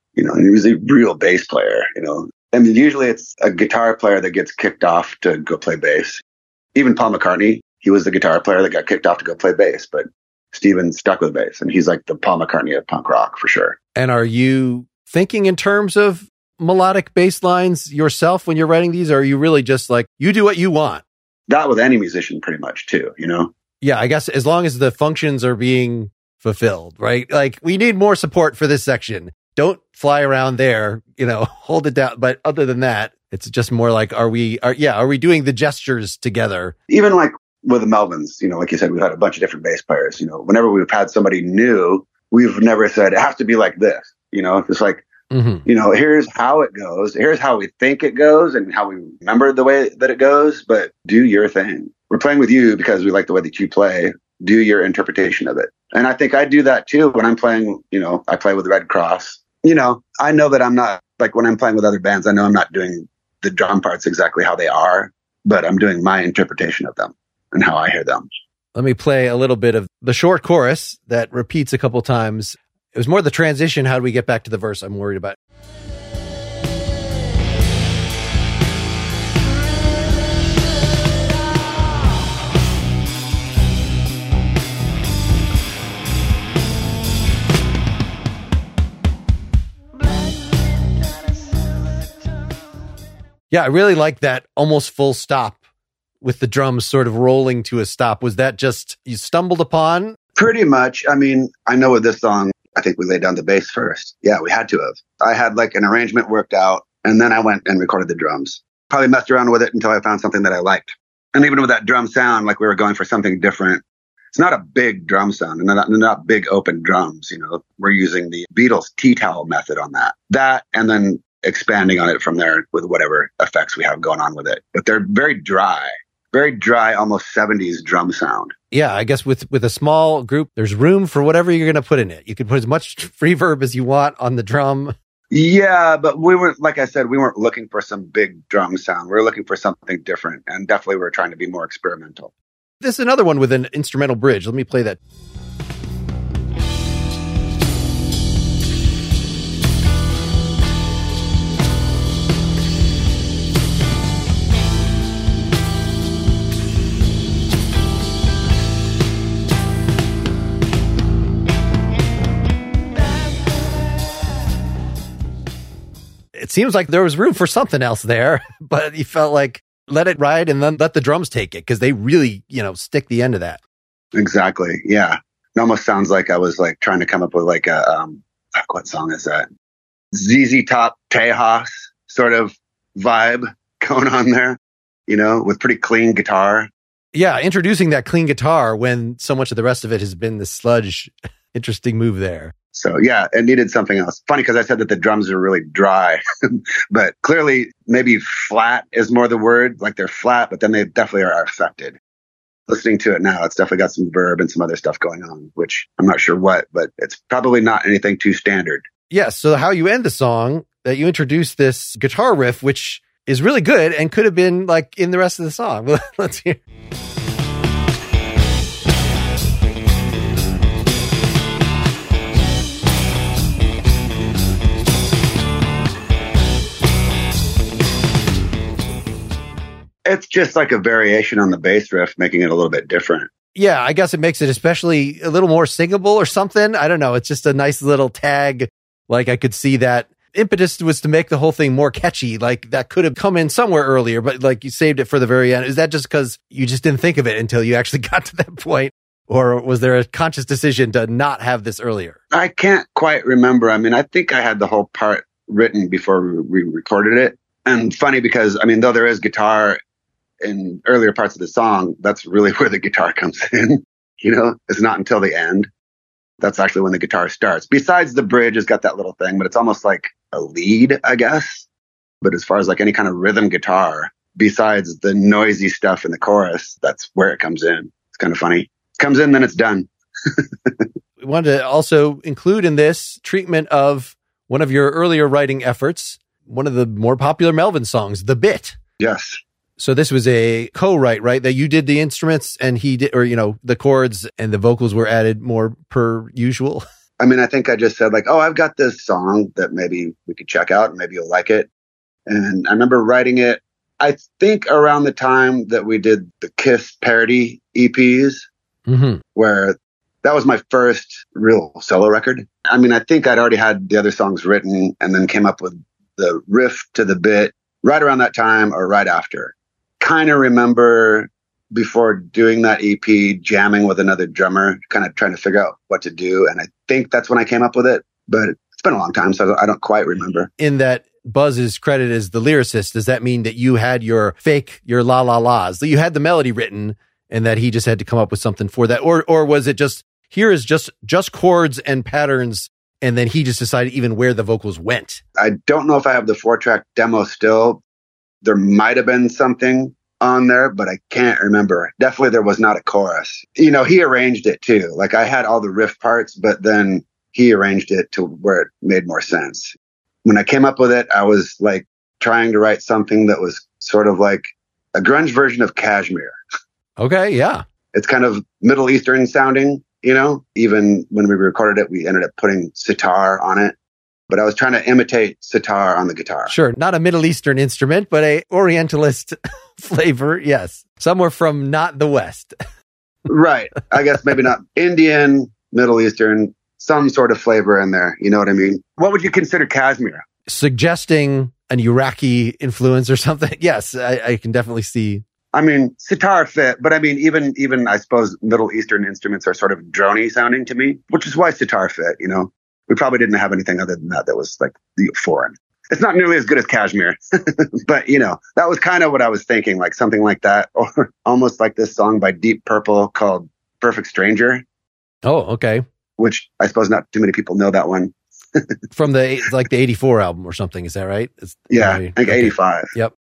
you know, and he was a real bass player, you know. I mean, usually it's a guitar player that gets kicked off to go play bass. Even Paul McCartney, he was the guitar player that got kicked off to go play bass, but Stephen stuck with bass, and he's like the Paul McCartney of punk rock for sure. And are you thinking in terms of melodic bass lines yourself when you're writing these, or are you really just like, you do what you want? That with any musician pretty much too, you know? Yeah, I guess as long as the functions are being fulfilled, right? Like, we need more support for this section. Don't fly around there, you know, hold it down. But other than that, it's just more like, are we, are, yeah, are we doing the gestures together? Even like with the Melvins, you know, like you said, we've had a bunch of different bass players. You know, whenever we've had somebody new, we've never said it has to be like this. You know, it's like, mm-hmm. you know, here's how it goes. Here's how we think it goes and how we remember the way that it goes. But do your thing. We're playing with you because we like the way that you play. Do your interpretation of it. And I think I do that too when I'm playing. You know, I play with Red Cross. You know, I know that I'm not, like when I'm playing with other bands, I know I'm not doing the drum parts exactly how they are, but I'm doing my interpretation of them and how I hear them. Let me play a little bit of the short chorus that repeats a couple times. It was more the transition. How do we get back to the verse? I'm worried about. Yeah, I really like that almost full stop with the drums sort of rolling to a stop. Was that just you stumbled upon? Pretty much. I mean, I know with this song, I think we laid down the bass first. Yeah, we had to have. I had like an arrangement worked out, and then I went and recorded the drums. Probably messed around with it until I found something that I liked. And even with that drum sound, like we were going for something different. It's not a big drum sound, and not, not big open drums. You know, we're using the Beatles tea towel method on that. That, and then expanding on it from there with whatever effects we have going on with it. But they're very dry, very dry, almost seventies drum sound. Yeah, I guess with, with a small group, there's room for whatever you're going to put in it. You can put as much reverb as you want on the drum. Yeah, but we were, like I said, we weren't looking for some big drum sound. We were looking for something different, and definitely we were trying to be more experimental. This is another one with an instrumental bridge. Let me play that. It seems like there was room for something else there, but you felt like let it ride and then let the drums take it because they really, you know, stick the end of that. Exactly. Yeah. It almost sounds like I was like trying to come up with like a, um, what song is that? Z Z Top Tejas sort of vibe going on there, you know, with pretty clean guitar. Yeah. Introducing that clean guitar when so much of the rest of it has been the sludge. Interesting move there. So yeah, it needed something else. Funny because I said that the drums are really dry, but clearly maybe flat is more the word. Like they're flat, but then they definitely are affected. Listening to it now, it's definitely got some verb and some other stuff going on, which I'm not sure what, but it's probably not anything too standard. Yeah. So how you end the song, that you introduce this guitar riff, which is really good and could have been like in the rest of the song. Let's hear. It's just like a variation on the bass riff, making it a little bit different. Yeah, I guess it makes it especially a little more singable or something. I don't know. It's just a nice little tag. Like I could see that impetus was to make the whole thing more catchy. Like that could have come in somewhere earlier, but like you saved it for the very end. Is that just because you just didn't think of it until you actually got to that point? Or was there a conscious decision to not have this earlier? I can't quite remember. I mean, I think I had the whole part written before we recorded it. And funny because, I mean, though there is guitar in earlier parts of the song, that's really where the guitar comes in. You know, it's not until the end. That's actually when the guitar starts. Besides the bridge has got that little thing, but it's almost like a lead, I guess. But as far as like any kind of rhythm guitar, besides the noisy stuff in the chorus, that's where it comes in. It's kind of funny. It comes in, then it's done. We wanted to also include in this treatment of one of your earlier writing efforts, one of the more popular Melvin songs, The Bit. Yes. So this was a co-write, right? That you did the instruments and he did, or, you know, the chords and the vocals were added more per usual. I mean, I think I just said like, oh, I've got this song that maybe we could check out and maybe you'll like it. And I remember writing it, I think around the time that we did the Kiss parody E Ps, mm-hmm. where that was my first real solo record. I mean, I think I'd already had the other songs written and then came up with the riff to the bit right around that time or right after. Kind of remember before doing that E P, jamming with another drummer, kind of trying to figure out what to do. And I think that's when I came up with it, but it's been a long time, so I don't quite remember. In that Buzz is credited as the lyricist, does that mean that you had your fake, your la la la's, that you had the melody written and that he just had to come up with something for that? Or, or was it just, here is just, just chords and patterns, and then he just decided even where the vocals went? I don't know if I have the four track demo still. There might have been something on there, but I can't remember. Definitely there was not a chorus. You know, he arranged it too. Like I had all the riff parts, but then he arranged it to where it made more sense. When I came up with it, I was like trying to write something that was sort of like a grunge version of Kashmir. Okay, yeah. It's kind of Middle Eastern sounding, you know, even when we recorded it, we ended up putting sitar on it. But I was trying to imitate sitar on the guitar. Sure. Not a Middle Eastern instrument, but a Orientalist flavor. Yes. Somewhere from not the West. Right. I guess maybe not Indian, Middle Eastern, some sort of flavor in there. You know what I mean? What would you consider Kashmir? Suggesting an Iraqi influence or something. Yes, I, I can definitely see. I mean, sitar fit, but I mean, even, even I suppose Middle Eastern instruments are sort of droney sounding to me, which is why sitar fit, you know? We probably didn't have anything other than that that was like foreign. It's not nearly as good as Kashmir, but you know, that was kind of what I was thinking, like something like that, or almost like this song by Deep Purple called Perfect Stranger. Oh, okay. Which I suppose not too many people know that one. From the, like the eighty-four album or something. Is that right? It's, yeah, I think okay. eighty-five. Yep.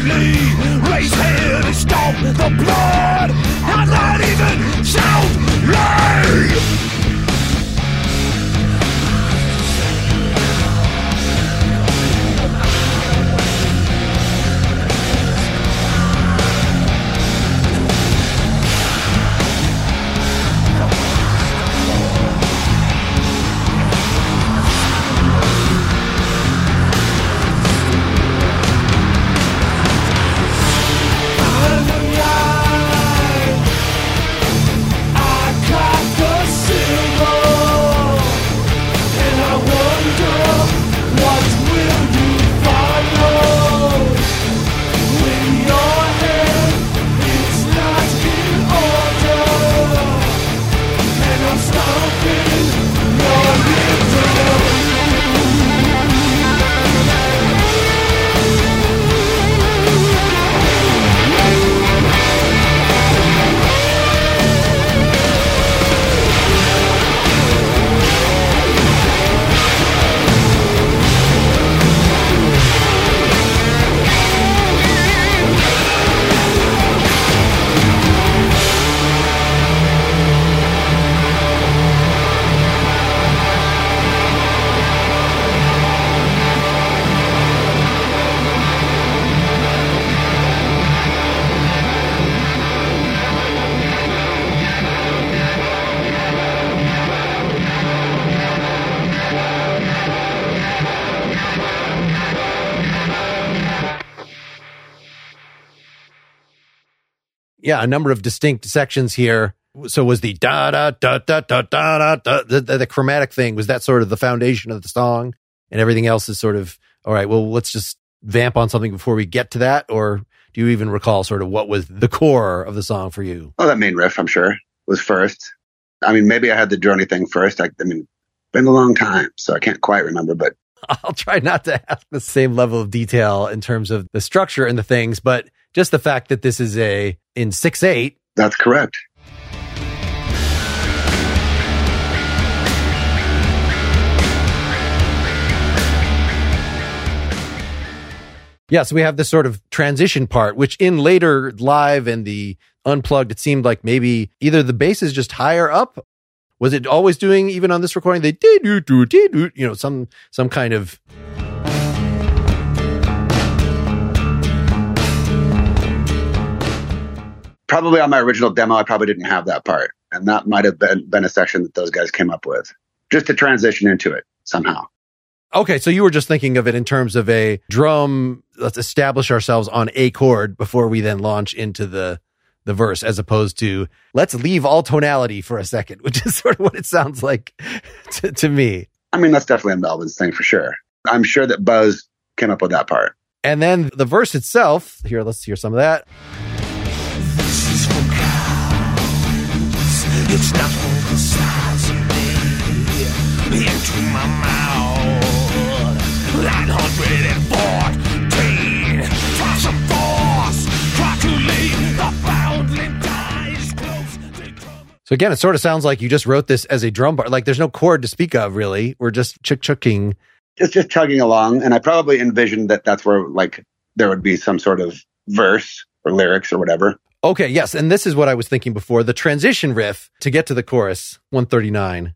loudly, raise hand and stop the blood, and not even shout loud. Yeah, a number of distinct sections here. So was the da da da da da da da the, the, the chromatic thing, was that sort of the foundation of the song, and everything else is sort of, all right, well, let's just vamp on something before we get to that? Or do you even recall sort of what was the core of the song for you? Oh, that main riff, I'm sure, was first. I mean, maybe I had the droney thing first. I, I mean, it's been a long time, so I can't quite remember, but I'll try not to ask the same level of detail in terms of the structure and the things, but just the fact that this is a in six eight. That's correct. Yeah, so we have this sort of transition part, which in later live and the unplugged, it seemed like maybe either the bass is just higher up. Was it always doing, even on this recording, they did do do do, you know, some some kind of. Probably on my original demo, I probably didn't have that part. And that might have been, been a section that those guys came up with just to transition into it somehow. Okay, so you were just thinking of it in terms of a drum, let's establish ourselves on a chord before we then launch into the, the verse, as opposed to let's leave all tonality for a second, which is sort of what it sounds like to, to me. I mean, that's definitely a Melvin's thing for sure. I'm sure that Buzz came up with that part. And then the verse itself, here, let's hear some of that. It's not for the size of me into my mouth. nine hundred fourteen Toss of force. Try to leave the foundling dies close. So again, it sort of sounds like you just wrote this as a drum part. Like there's no chord to speak of, really. We're just chuck-chucking. It's just chugging along. And I probably envisioned that that's where like there would be some sort of verse or lyrics or whatever. Okay, yes, and this is what I was thinking before. The transition riff to get to the chorus, one thirty-nine.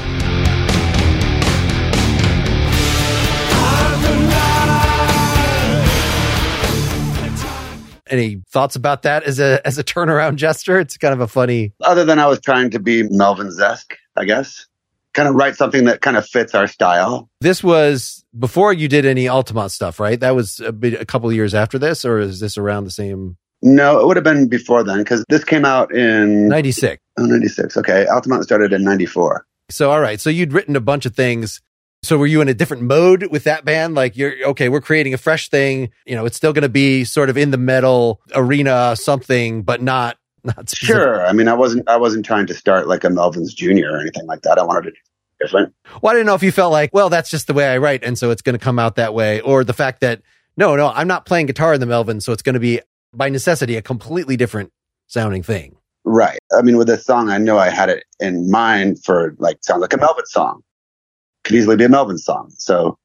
Any thoughts about that as a as a turnaround gesture? It's kind of a funny... Other than I was trying to be Melvin-esque, I guess. Kind of write something that kind of fits our style. This was before you did any Altamont stuff, right? That was a, bit, a couple of years after this, or is this around the same... No, it would have been before then, because this came out in... ninety-six. Oh, ninety-six. Okay. Altamont started in ninety-four. So, all right. So you'd written a bunch of things. So were you in a different mode with that band? Like, you're, okay, we're creating a fresh thing. You know, it's still going to be sort of in the metal arena, something, but not... not specific. Sure. I mean, I wasn't I wasn't trying to start like a Melvin's Junior or anything like that. I wanted to do different. Well, I didn't know if you felt like, well, that's just the way I write, and so it's going to come out that way. Or the fact that, no, no, I'm not playing guitar in the Melvins, so it's going to be... by necessity, a completely different sounding thing. Right. I mean, with this song, I know I had it in mind for like, sounds like a Melvin song. Could easily be a Melvin song. So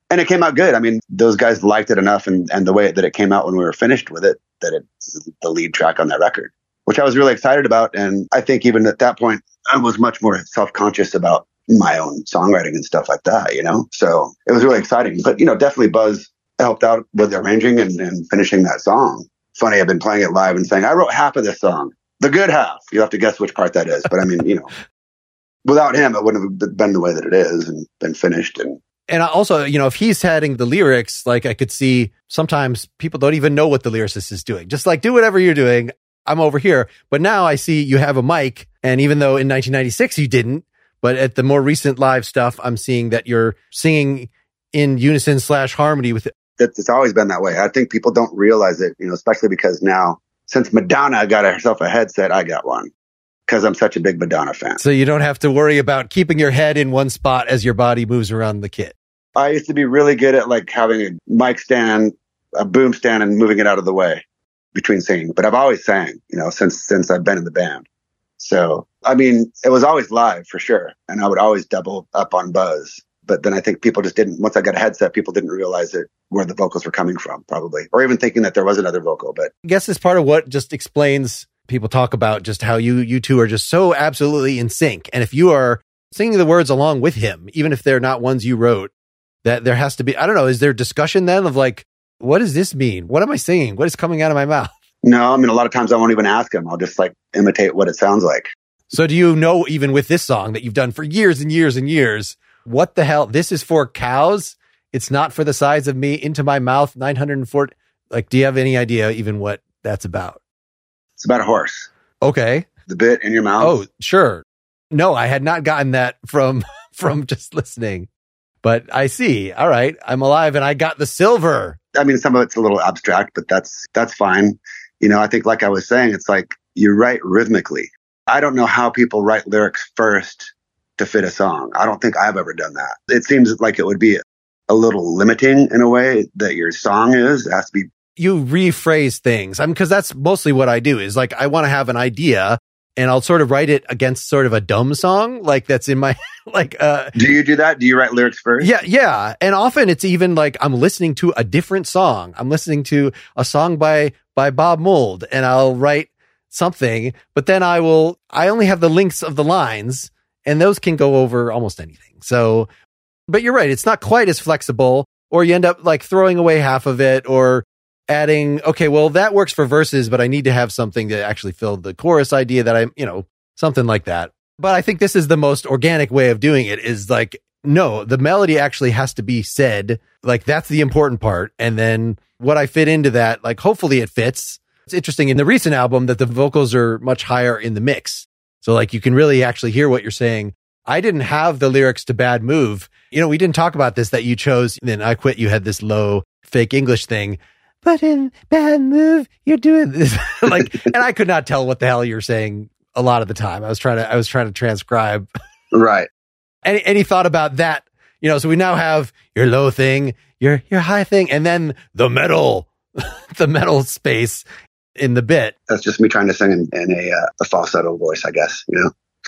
And it came out good. I mean, those guys liked it enough, and, and the way that it came out when we were finished with it, that it's the lead track on that record, which I was really excited about. And I think even at that point, I was much more self-conscious about my own songwriting and stuff like that, you know? So it was really exciting. But, you know, definitely Buzz helped out with arranging and, and finishing that song. Funny, I've been playing it live and saying, I wrote half of this song, the good half. You have to guess which part that is. But I mean, you know, without him, it wouldn't have been the way that it is and been finished. And And also, you know, if he's heading the lyrics, like I could see sometimes people don't even know what the lyricist is doing. Just like, do whatever you're doing. I'm over here. But now I see you have a mic. And even though in nineteen ninety-six you didn't, but at the more recent live stuff, I'm seeing that you're singing in unison slash harmony with it. It's always been that way. I think people don't realize it, you know, especially because now, since Madonna got herself a headset, I got one because I'm such a big Madonna fan. So you don't have to worry about keeping your head in one spot as your body moves around the kit. I used to be really good at like having a mic stand, a boom stand, and moving it out of the way between singing. But I've always sang, you know, since since I've been in the band. So, I mean, it was always live for sure. And I would always double up on Buzz. But then I think people just didn't, once I got a headset, people didn't realize it, where the vocals were coming from, probably. Or even thinking that there was another vocal. But I guess it's part of what just explains, people talk about just how you you two are just so absolutely in sync. And if you are singing the words along with him, even if they're not ones you wrote, that there has to be, I don't know, is there discussion then of like, what does this mean? What am I singing? What is coming out of my mouth? No, I mean, a lot of times I won't even ask him. I'll just like imitate what it sounds like. So do you know, even with this song that you've done for years and years and years, what the hell? This is for cows. It's not for the size of me, into my mouth, nine hundred forty. Like, do you have any idea even what that's about? It's about a horse. Okay. The bit in your mouth. Oh, sure. No, I had not gotten that from, from just listening, but I see. All right. I'm alive and I got the silver. I mean, some of it's a little abstract, but that's, that's fine. You know, I think like I was saying, it's like you write rhythmically. I don't know how people write lyrics first to fit a song. I don't think I've ever done that. It seems like it would be a little limiting in a way that your song is. It has to be. You rephrase things. I mean, because that's mostly what I do is like, I want to have an idea and I'll sort of write it against sort of a dumb song. Like that's in my, like, uh, do you do that? Do you write lyrics first? Yeah. Yeah. And often it's even like, I'm listening to a different song. I'm listening to a song by, by Bob Mould and I'll write something, but then I will, I only have the links of the lines and those can go over almost anything. So, but you're right. It's not quite as flexible, or you end up like throwing away half of it or adding, okay, well, that works for verses, but I need to have something to actually fill the chorus idea that I'm, you know, something like that. But I think this is the most organic way of doing it is like, no, the melody actually has to be said. Like that's the important part. And then what I fit into that, like, hopefully it fits. It's interesting in the recent album that the vocals are much higher in the mix. So like you can really actually hear what you're saying. I didn't have the lyrics to Bad Move. You know, we didn't talk about this, that you chose, then I Quit. You had this low fake English thing, but in Bad Move, you're doing this. Like, and I could not tell what the hell you're saying a lot of the time. I was trying to, I was trying to transcribe. Right. Any, any thought about that? You know, so we now have your low thing, your, your high thing, and then the metal, the metal space in the bit. That's just me trying to sing in, in a, uh, a falsetto voice, I guess, you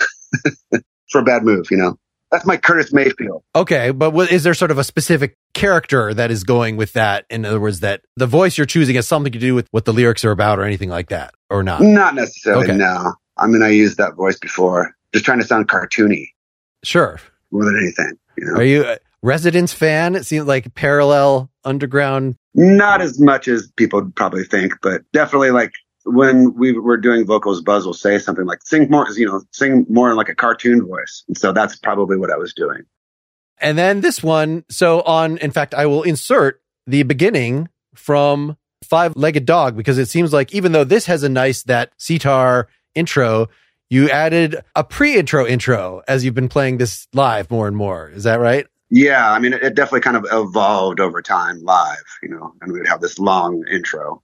know, for a Bad Move, you know, that's my Curtis Mayfield. Okay. But what, is there sort of a specific character that is going with that? In other words, that the voice you're choosing has something to do with what the lyrics are about or anything like that, or not? Not necessarily. Okay. No. I mean, I used that voice before, just trying to sound cartoony. Sure. More than anything. You know? Are you a Residence fan? It seems like parallel underground. Not as much as people would probably think, but definitely like when we were doing vocals, Buzz will say something like, sing more, you know, sing more in like a cartoon voice. And so that's probably what I was doing. And then this one. So on, in fact, I will insert the beginning from Five-Legged Dog, because it seems like even though this has a nice, that sitar intro, you added a pre-intro intro as you've been playing this live more and more. Is that right? Yeah. I mean, it, it definitely kind of evolved over time live, you know, and we'd have this long intro.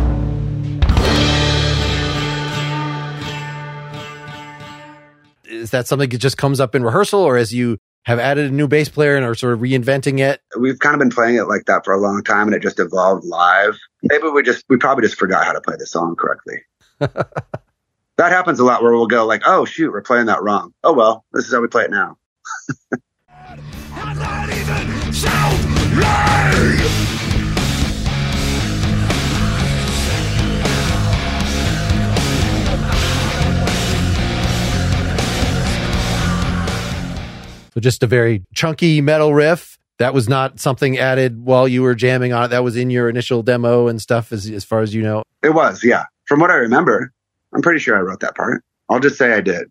Is that something that just comes up in rehearsal, or as you have added a new bass player and are sort of reinventing it? We've kind of been playing it like that for a long time, and it just evolved live. Maybe we just, we probably just forgot how to play the song correctly. That happens a lot where we'll go like, oh, shoot, we're playing that wrong. Oh, well, this is how we play it now. I'm not even sound right. So just a very chunky metal riff. That was not something added while you were jamming on it. That was in your initial demo and stuff, as as far as you know. It was, yeah. From what I remember, I'm pretty sure I wrote that part. I'll just say I did.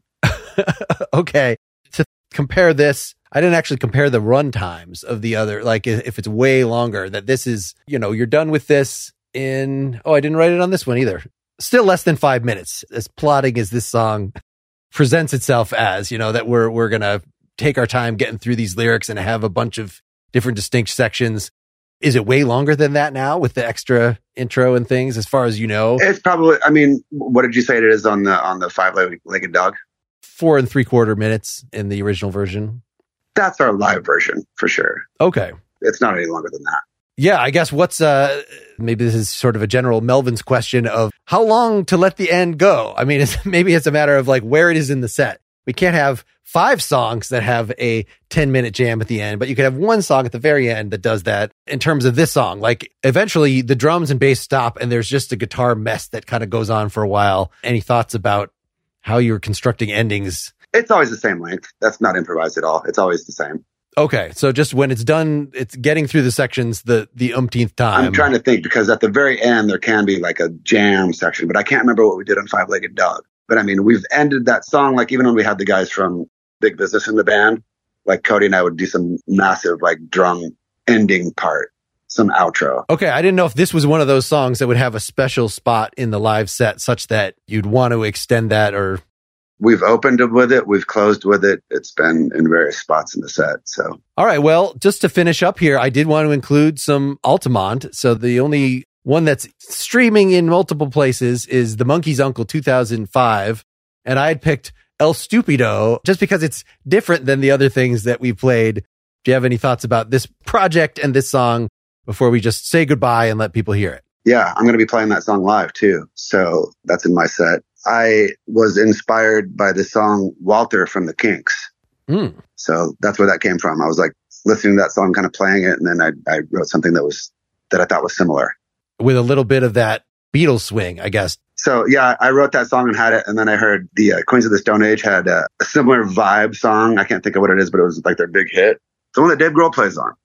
Okay. To compare this, I didn't actually compare the run times of the other, like if it's way longer, that this is, you know, you're done with this in, oh, I didn't write it on this one either. Still less than five minutes, as plotting as this song presents itself as, you know, that we're we're going to take our time getting through these lyrics and have a bunch of different distinct sections. Is it way longer than that now with the extra intro and things, as far as you know? It's probably, I mean, what did you say it is on the on the five-legged dog? Four and three quarter minutes in the original version. That's our live version for sure. Okay. It's not any longer than that. Yeah, I guess what's, uh, maybe this is sort of a general Melvin's question of how long to let the end go. I mean, it's, maybe it's a matter of like where it is in the set. We can't have five songs that have a ten minute jam at the end, but you could have one song at the very end that does that. In terms of this song, like eventually the drums and bass stop and there's just a guitar mess that kind of goes on for a while. Any thoughts about how you're constructing endings? It's always the same length. That's not improvised at all. It's always the same. Okay. So just when it's done, it's getting through the sections the, the umpteenth time. I'm trying to think, because at the very end, there can be like a jam section, but I can't remember what we did on Five-Legged Dog. But I mean, we've ended that song, like even when we had the guys from Big Business in the band, like Cody and I would do some massive like drum ending part, some outro. Okay. I didn't know if this was one of those songs that would have a special spot in the live set such that you'd want to extend that, or... We've opened with it. We've closed with it. It's been in various spots in the set. So, all right. Well, just to finish up here, I did want to include some Altamont. So the only one that's streaming in multiple places is The Monkey's Uncle two thousand five. And I had picked El Stupido just because it's different than the other things that we played. Do you have any thoughts about this project and this song before we just say goodbye and let people hear it? Yeah, I'm going to be playing that song live too. So that's in my set. I was inspired by the song Walter from the Kinks. Mm. So that's where that came from. I was like listening to that song, kind of playing it. And then I, I wrote something that was, that I thought was similar. With a little bit of that Beatles swing, I guess. So yeah, I wrote that song and had it. And then I heard the uh, Queens of the Stone Age had uh, a similar vibe song. I can't think of what it is, but it was like their big hit. It's the one that Dave Grohl plays on.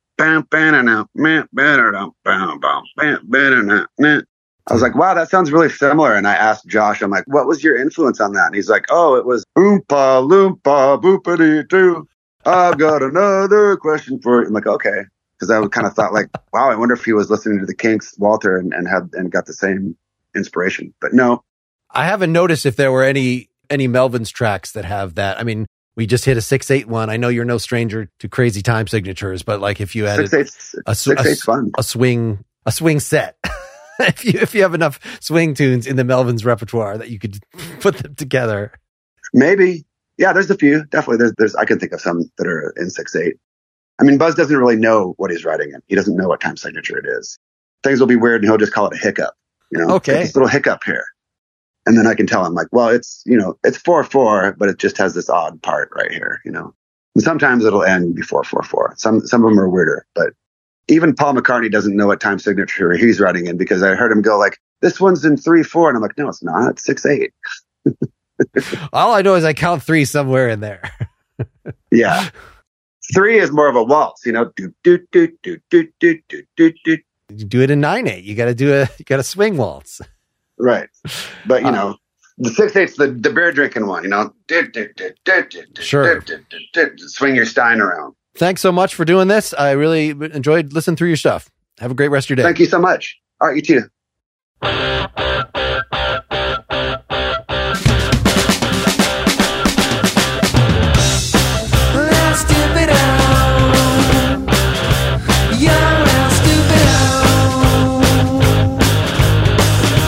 I was like, wow, that sounds really similar. And I asked Josh, I'm like, what was your influence on that? And he's like, oh, it was Oompa Loompa Boopity Doo. I've got another question for you. I'm like, okay. Because I kind of thought like, wow, I wonder if he was listening to the Kinks, Walter, and, and had and got the same inspiration. But no. I haven't noticed if there were any any Melvin's tracks that have that. I mean, we just hit a six eight one. I know you're no stranger to crazy time signatures, but like if you had six, eight's, a, six, a, eight's fun. a swing a swing set. If you if you have enough swing tunes in the Melvin's repertoire that you could put them together. Maybe. Yeah, there's a few. Definitely. There's, there's I can think of some that are in six eight. I mean, Buzz doesn't really know what he's writing in. He doesn't know what time signature it is. Things will be weird and he'll just call it a hiccup. You know, okay. This little hiccup here. And then I can tell him like, well, it's, you know, it's four four, but it just has this odd part right here, you know. And sometimes it'll end before four four. Some some of them are weirder, but even Paul McCartney doesn't know what time signature he's writing in, because I heard him go like, this one's in three four. And I'm like, no, it's not. It's six eight. All I know is I count three somewhere in there. Yeah. Three is more of a waltz, you know. Do, do, do, do, do, do, do, do, do. You do it in nine eight. You got to do a, you got to swing waltz. Right. But, you uh, know, the six eight's the, the beer drinking one, you know. Sure. Swing your stein around. Thanks so much for doing this. I really enjoyed listening through your stuff. Have a great rest of your day. Thank you so much. All right, you too.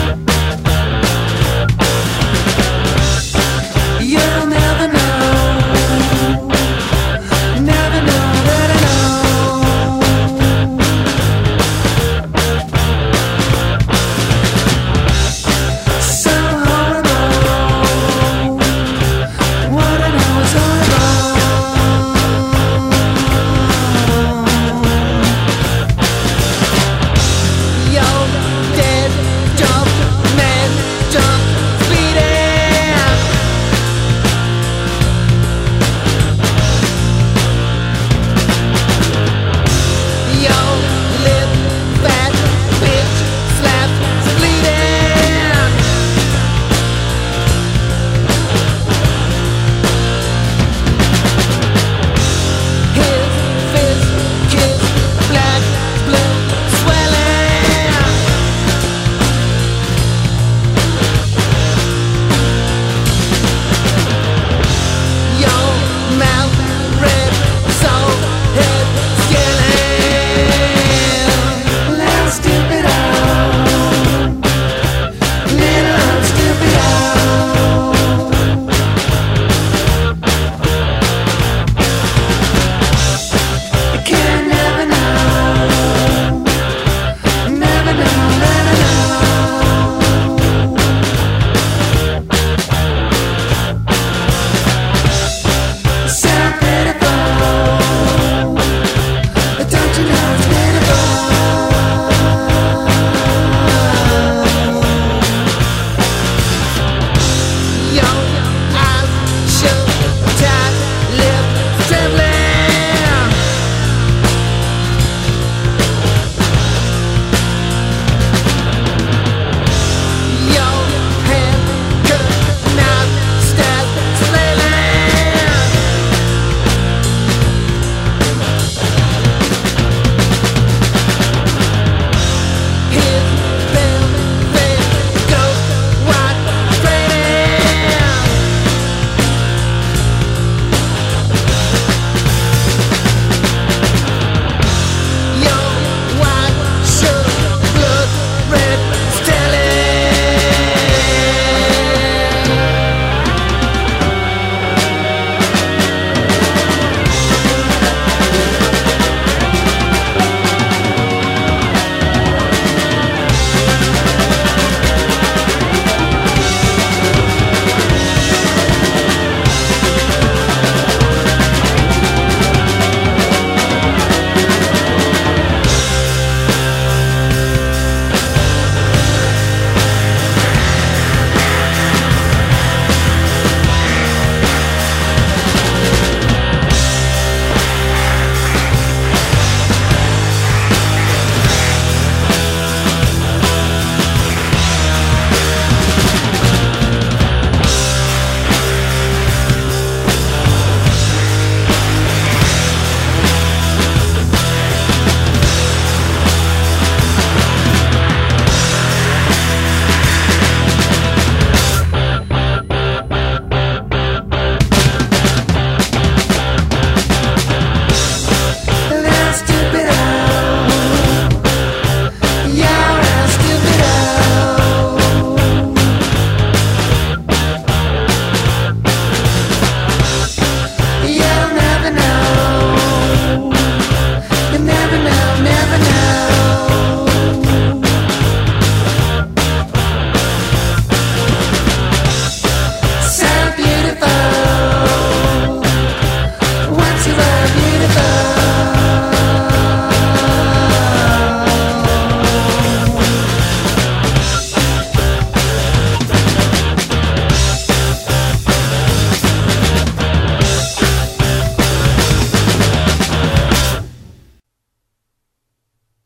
You'll never know.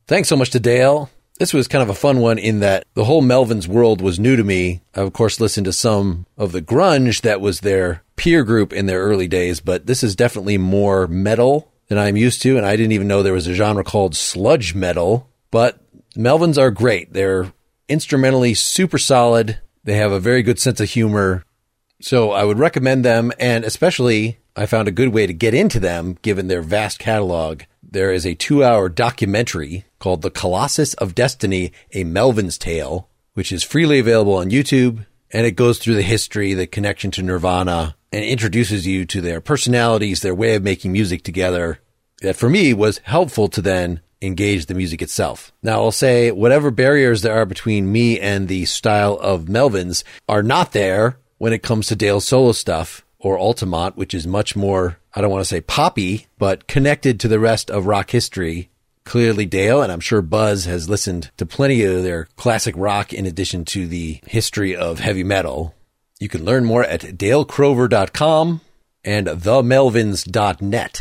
Thanks so much to Dale. This was kind of a fun one in that the whole Melvins world was new to me. I, of course, listened to some of the grunge that was their peer group in their early days, but this is definitely more metal than I'm used to, and I didn't even know there was a genre called sludge metal. But Melvins are great. They're instrumentally super solid. They have a very good sense of humor. So I would recommend them, and especially I found a good way to get into them given their vast catalog. There is a two-hour documentary called The Colossus of Destiny, A Melvins Tale, which is freely available on YouTube, and it goes through the history, the connection to Nirvana, and introduces you to their personalities, their way of making music together, that for me was helpful to then engage the music itself. Now, I'll say whatever barriers there are between me and the style of Melvins are not there when it comes to Dale's solo stuff, or Altamont, which is much more, I don't want to say poppy, but connected to the rest of rock history. Clearly Dale, and I'm sure Buzz has listened to plenty of their classic rock in addition to the history of heavy metal. You can learn more at dale crover dot com and the melvins dot net.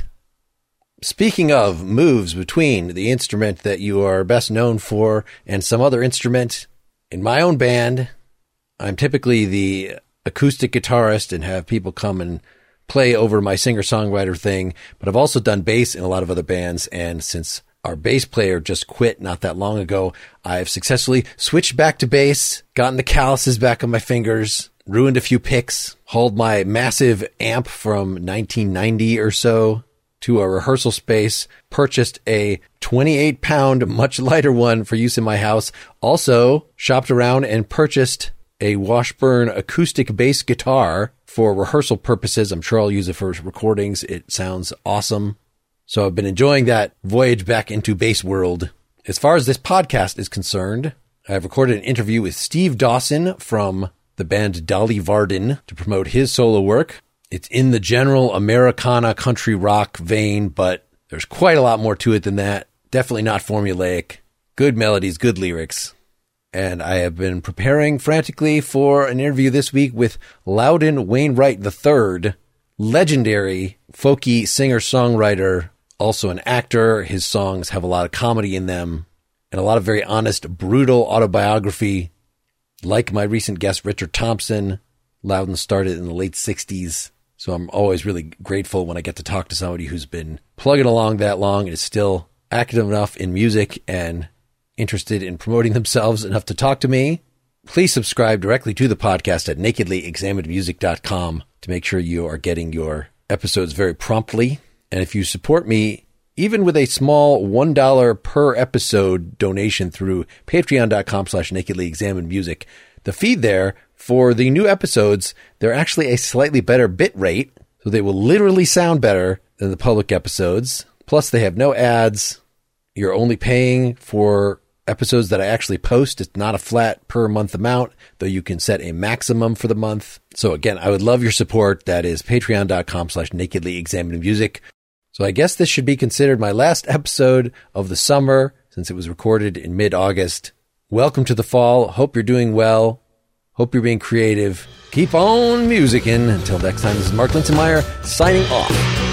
Speaking of moves between the instrument that you are best known for and some other instrument, in my own band, I'm typically the acoustic guitarist and have people come and play over my singer-songwriter thing, but I've also done bass in a lot of other bands, and since our bass player just quit not that long ago, I've successfully switched back to bass, gotten the calluses back on my fingers, ruined a few picks, hauled my massive amp from nineteen ninety or so to a rehearsal space, purchased a twenty-eight pound, much lighter one for use in my house, also shopped around and purchased a Washburn acoustic bass guitar for rehearsal purposes. I'm sure I'll use it for recordings. It sounds awesome. So I've been enjoying that voyage back into bass world. As far as this podcast is concerned, I've recorded an interview with Steve Dawson from the band Dolly Varden to promote his solo work. It's in the general Americana country rock vein, but there's quite a lot more to it than that. Definitely not formulaic. Good melodies, good lyrics. And I have been preparing frantically for an interview this week with Loudon Wainwright the third, legendary folky singer-songwriter, also an actor. His songs have a lot of comedy in them and a lot of very honest, brutal autobiography. Like my recent guest, Richard Thompson, Loudon started in the late sixties. So I'm always really grateful when I get to talk to somebody who's been plugging along that long and is still active enough in music and interested in promoting themselves enough to talk to me. Please subscribe directly to the podcast at nakedly examined music dot com to make sure you are getting your episodes very promptly. And if you support me, even with a small one dollar per episode donation through patreon dot com slash nakedly examined music, the feed there for the new episodes, they're actually a slightly better bit rate, so they will literally sound better than the public episodes. Plus, they have no ads. You're only paying for episodes that I actually post. It's not a flat per month amount, though you can set a maximum for the month. So again, I would love your support. That is patreon dot com slash nakedly examined music. So I guess this should be considered my last episode of the summer since it was recorded in mid-August. Welcome to the fall. Hope you're doing well. Hope you're being creative. Keep on musicking. Until next time, this is Mark Linsenmeyer signing off.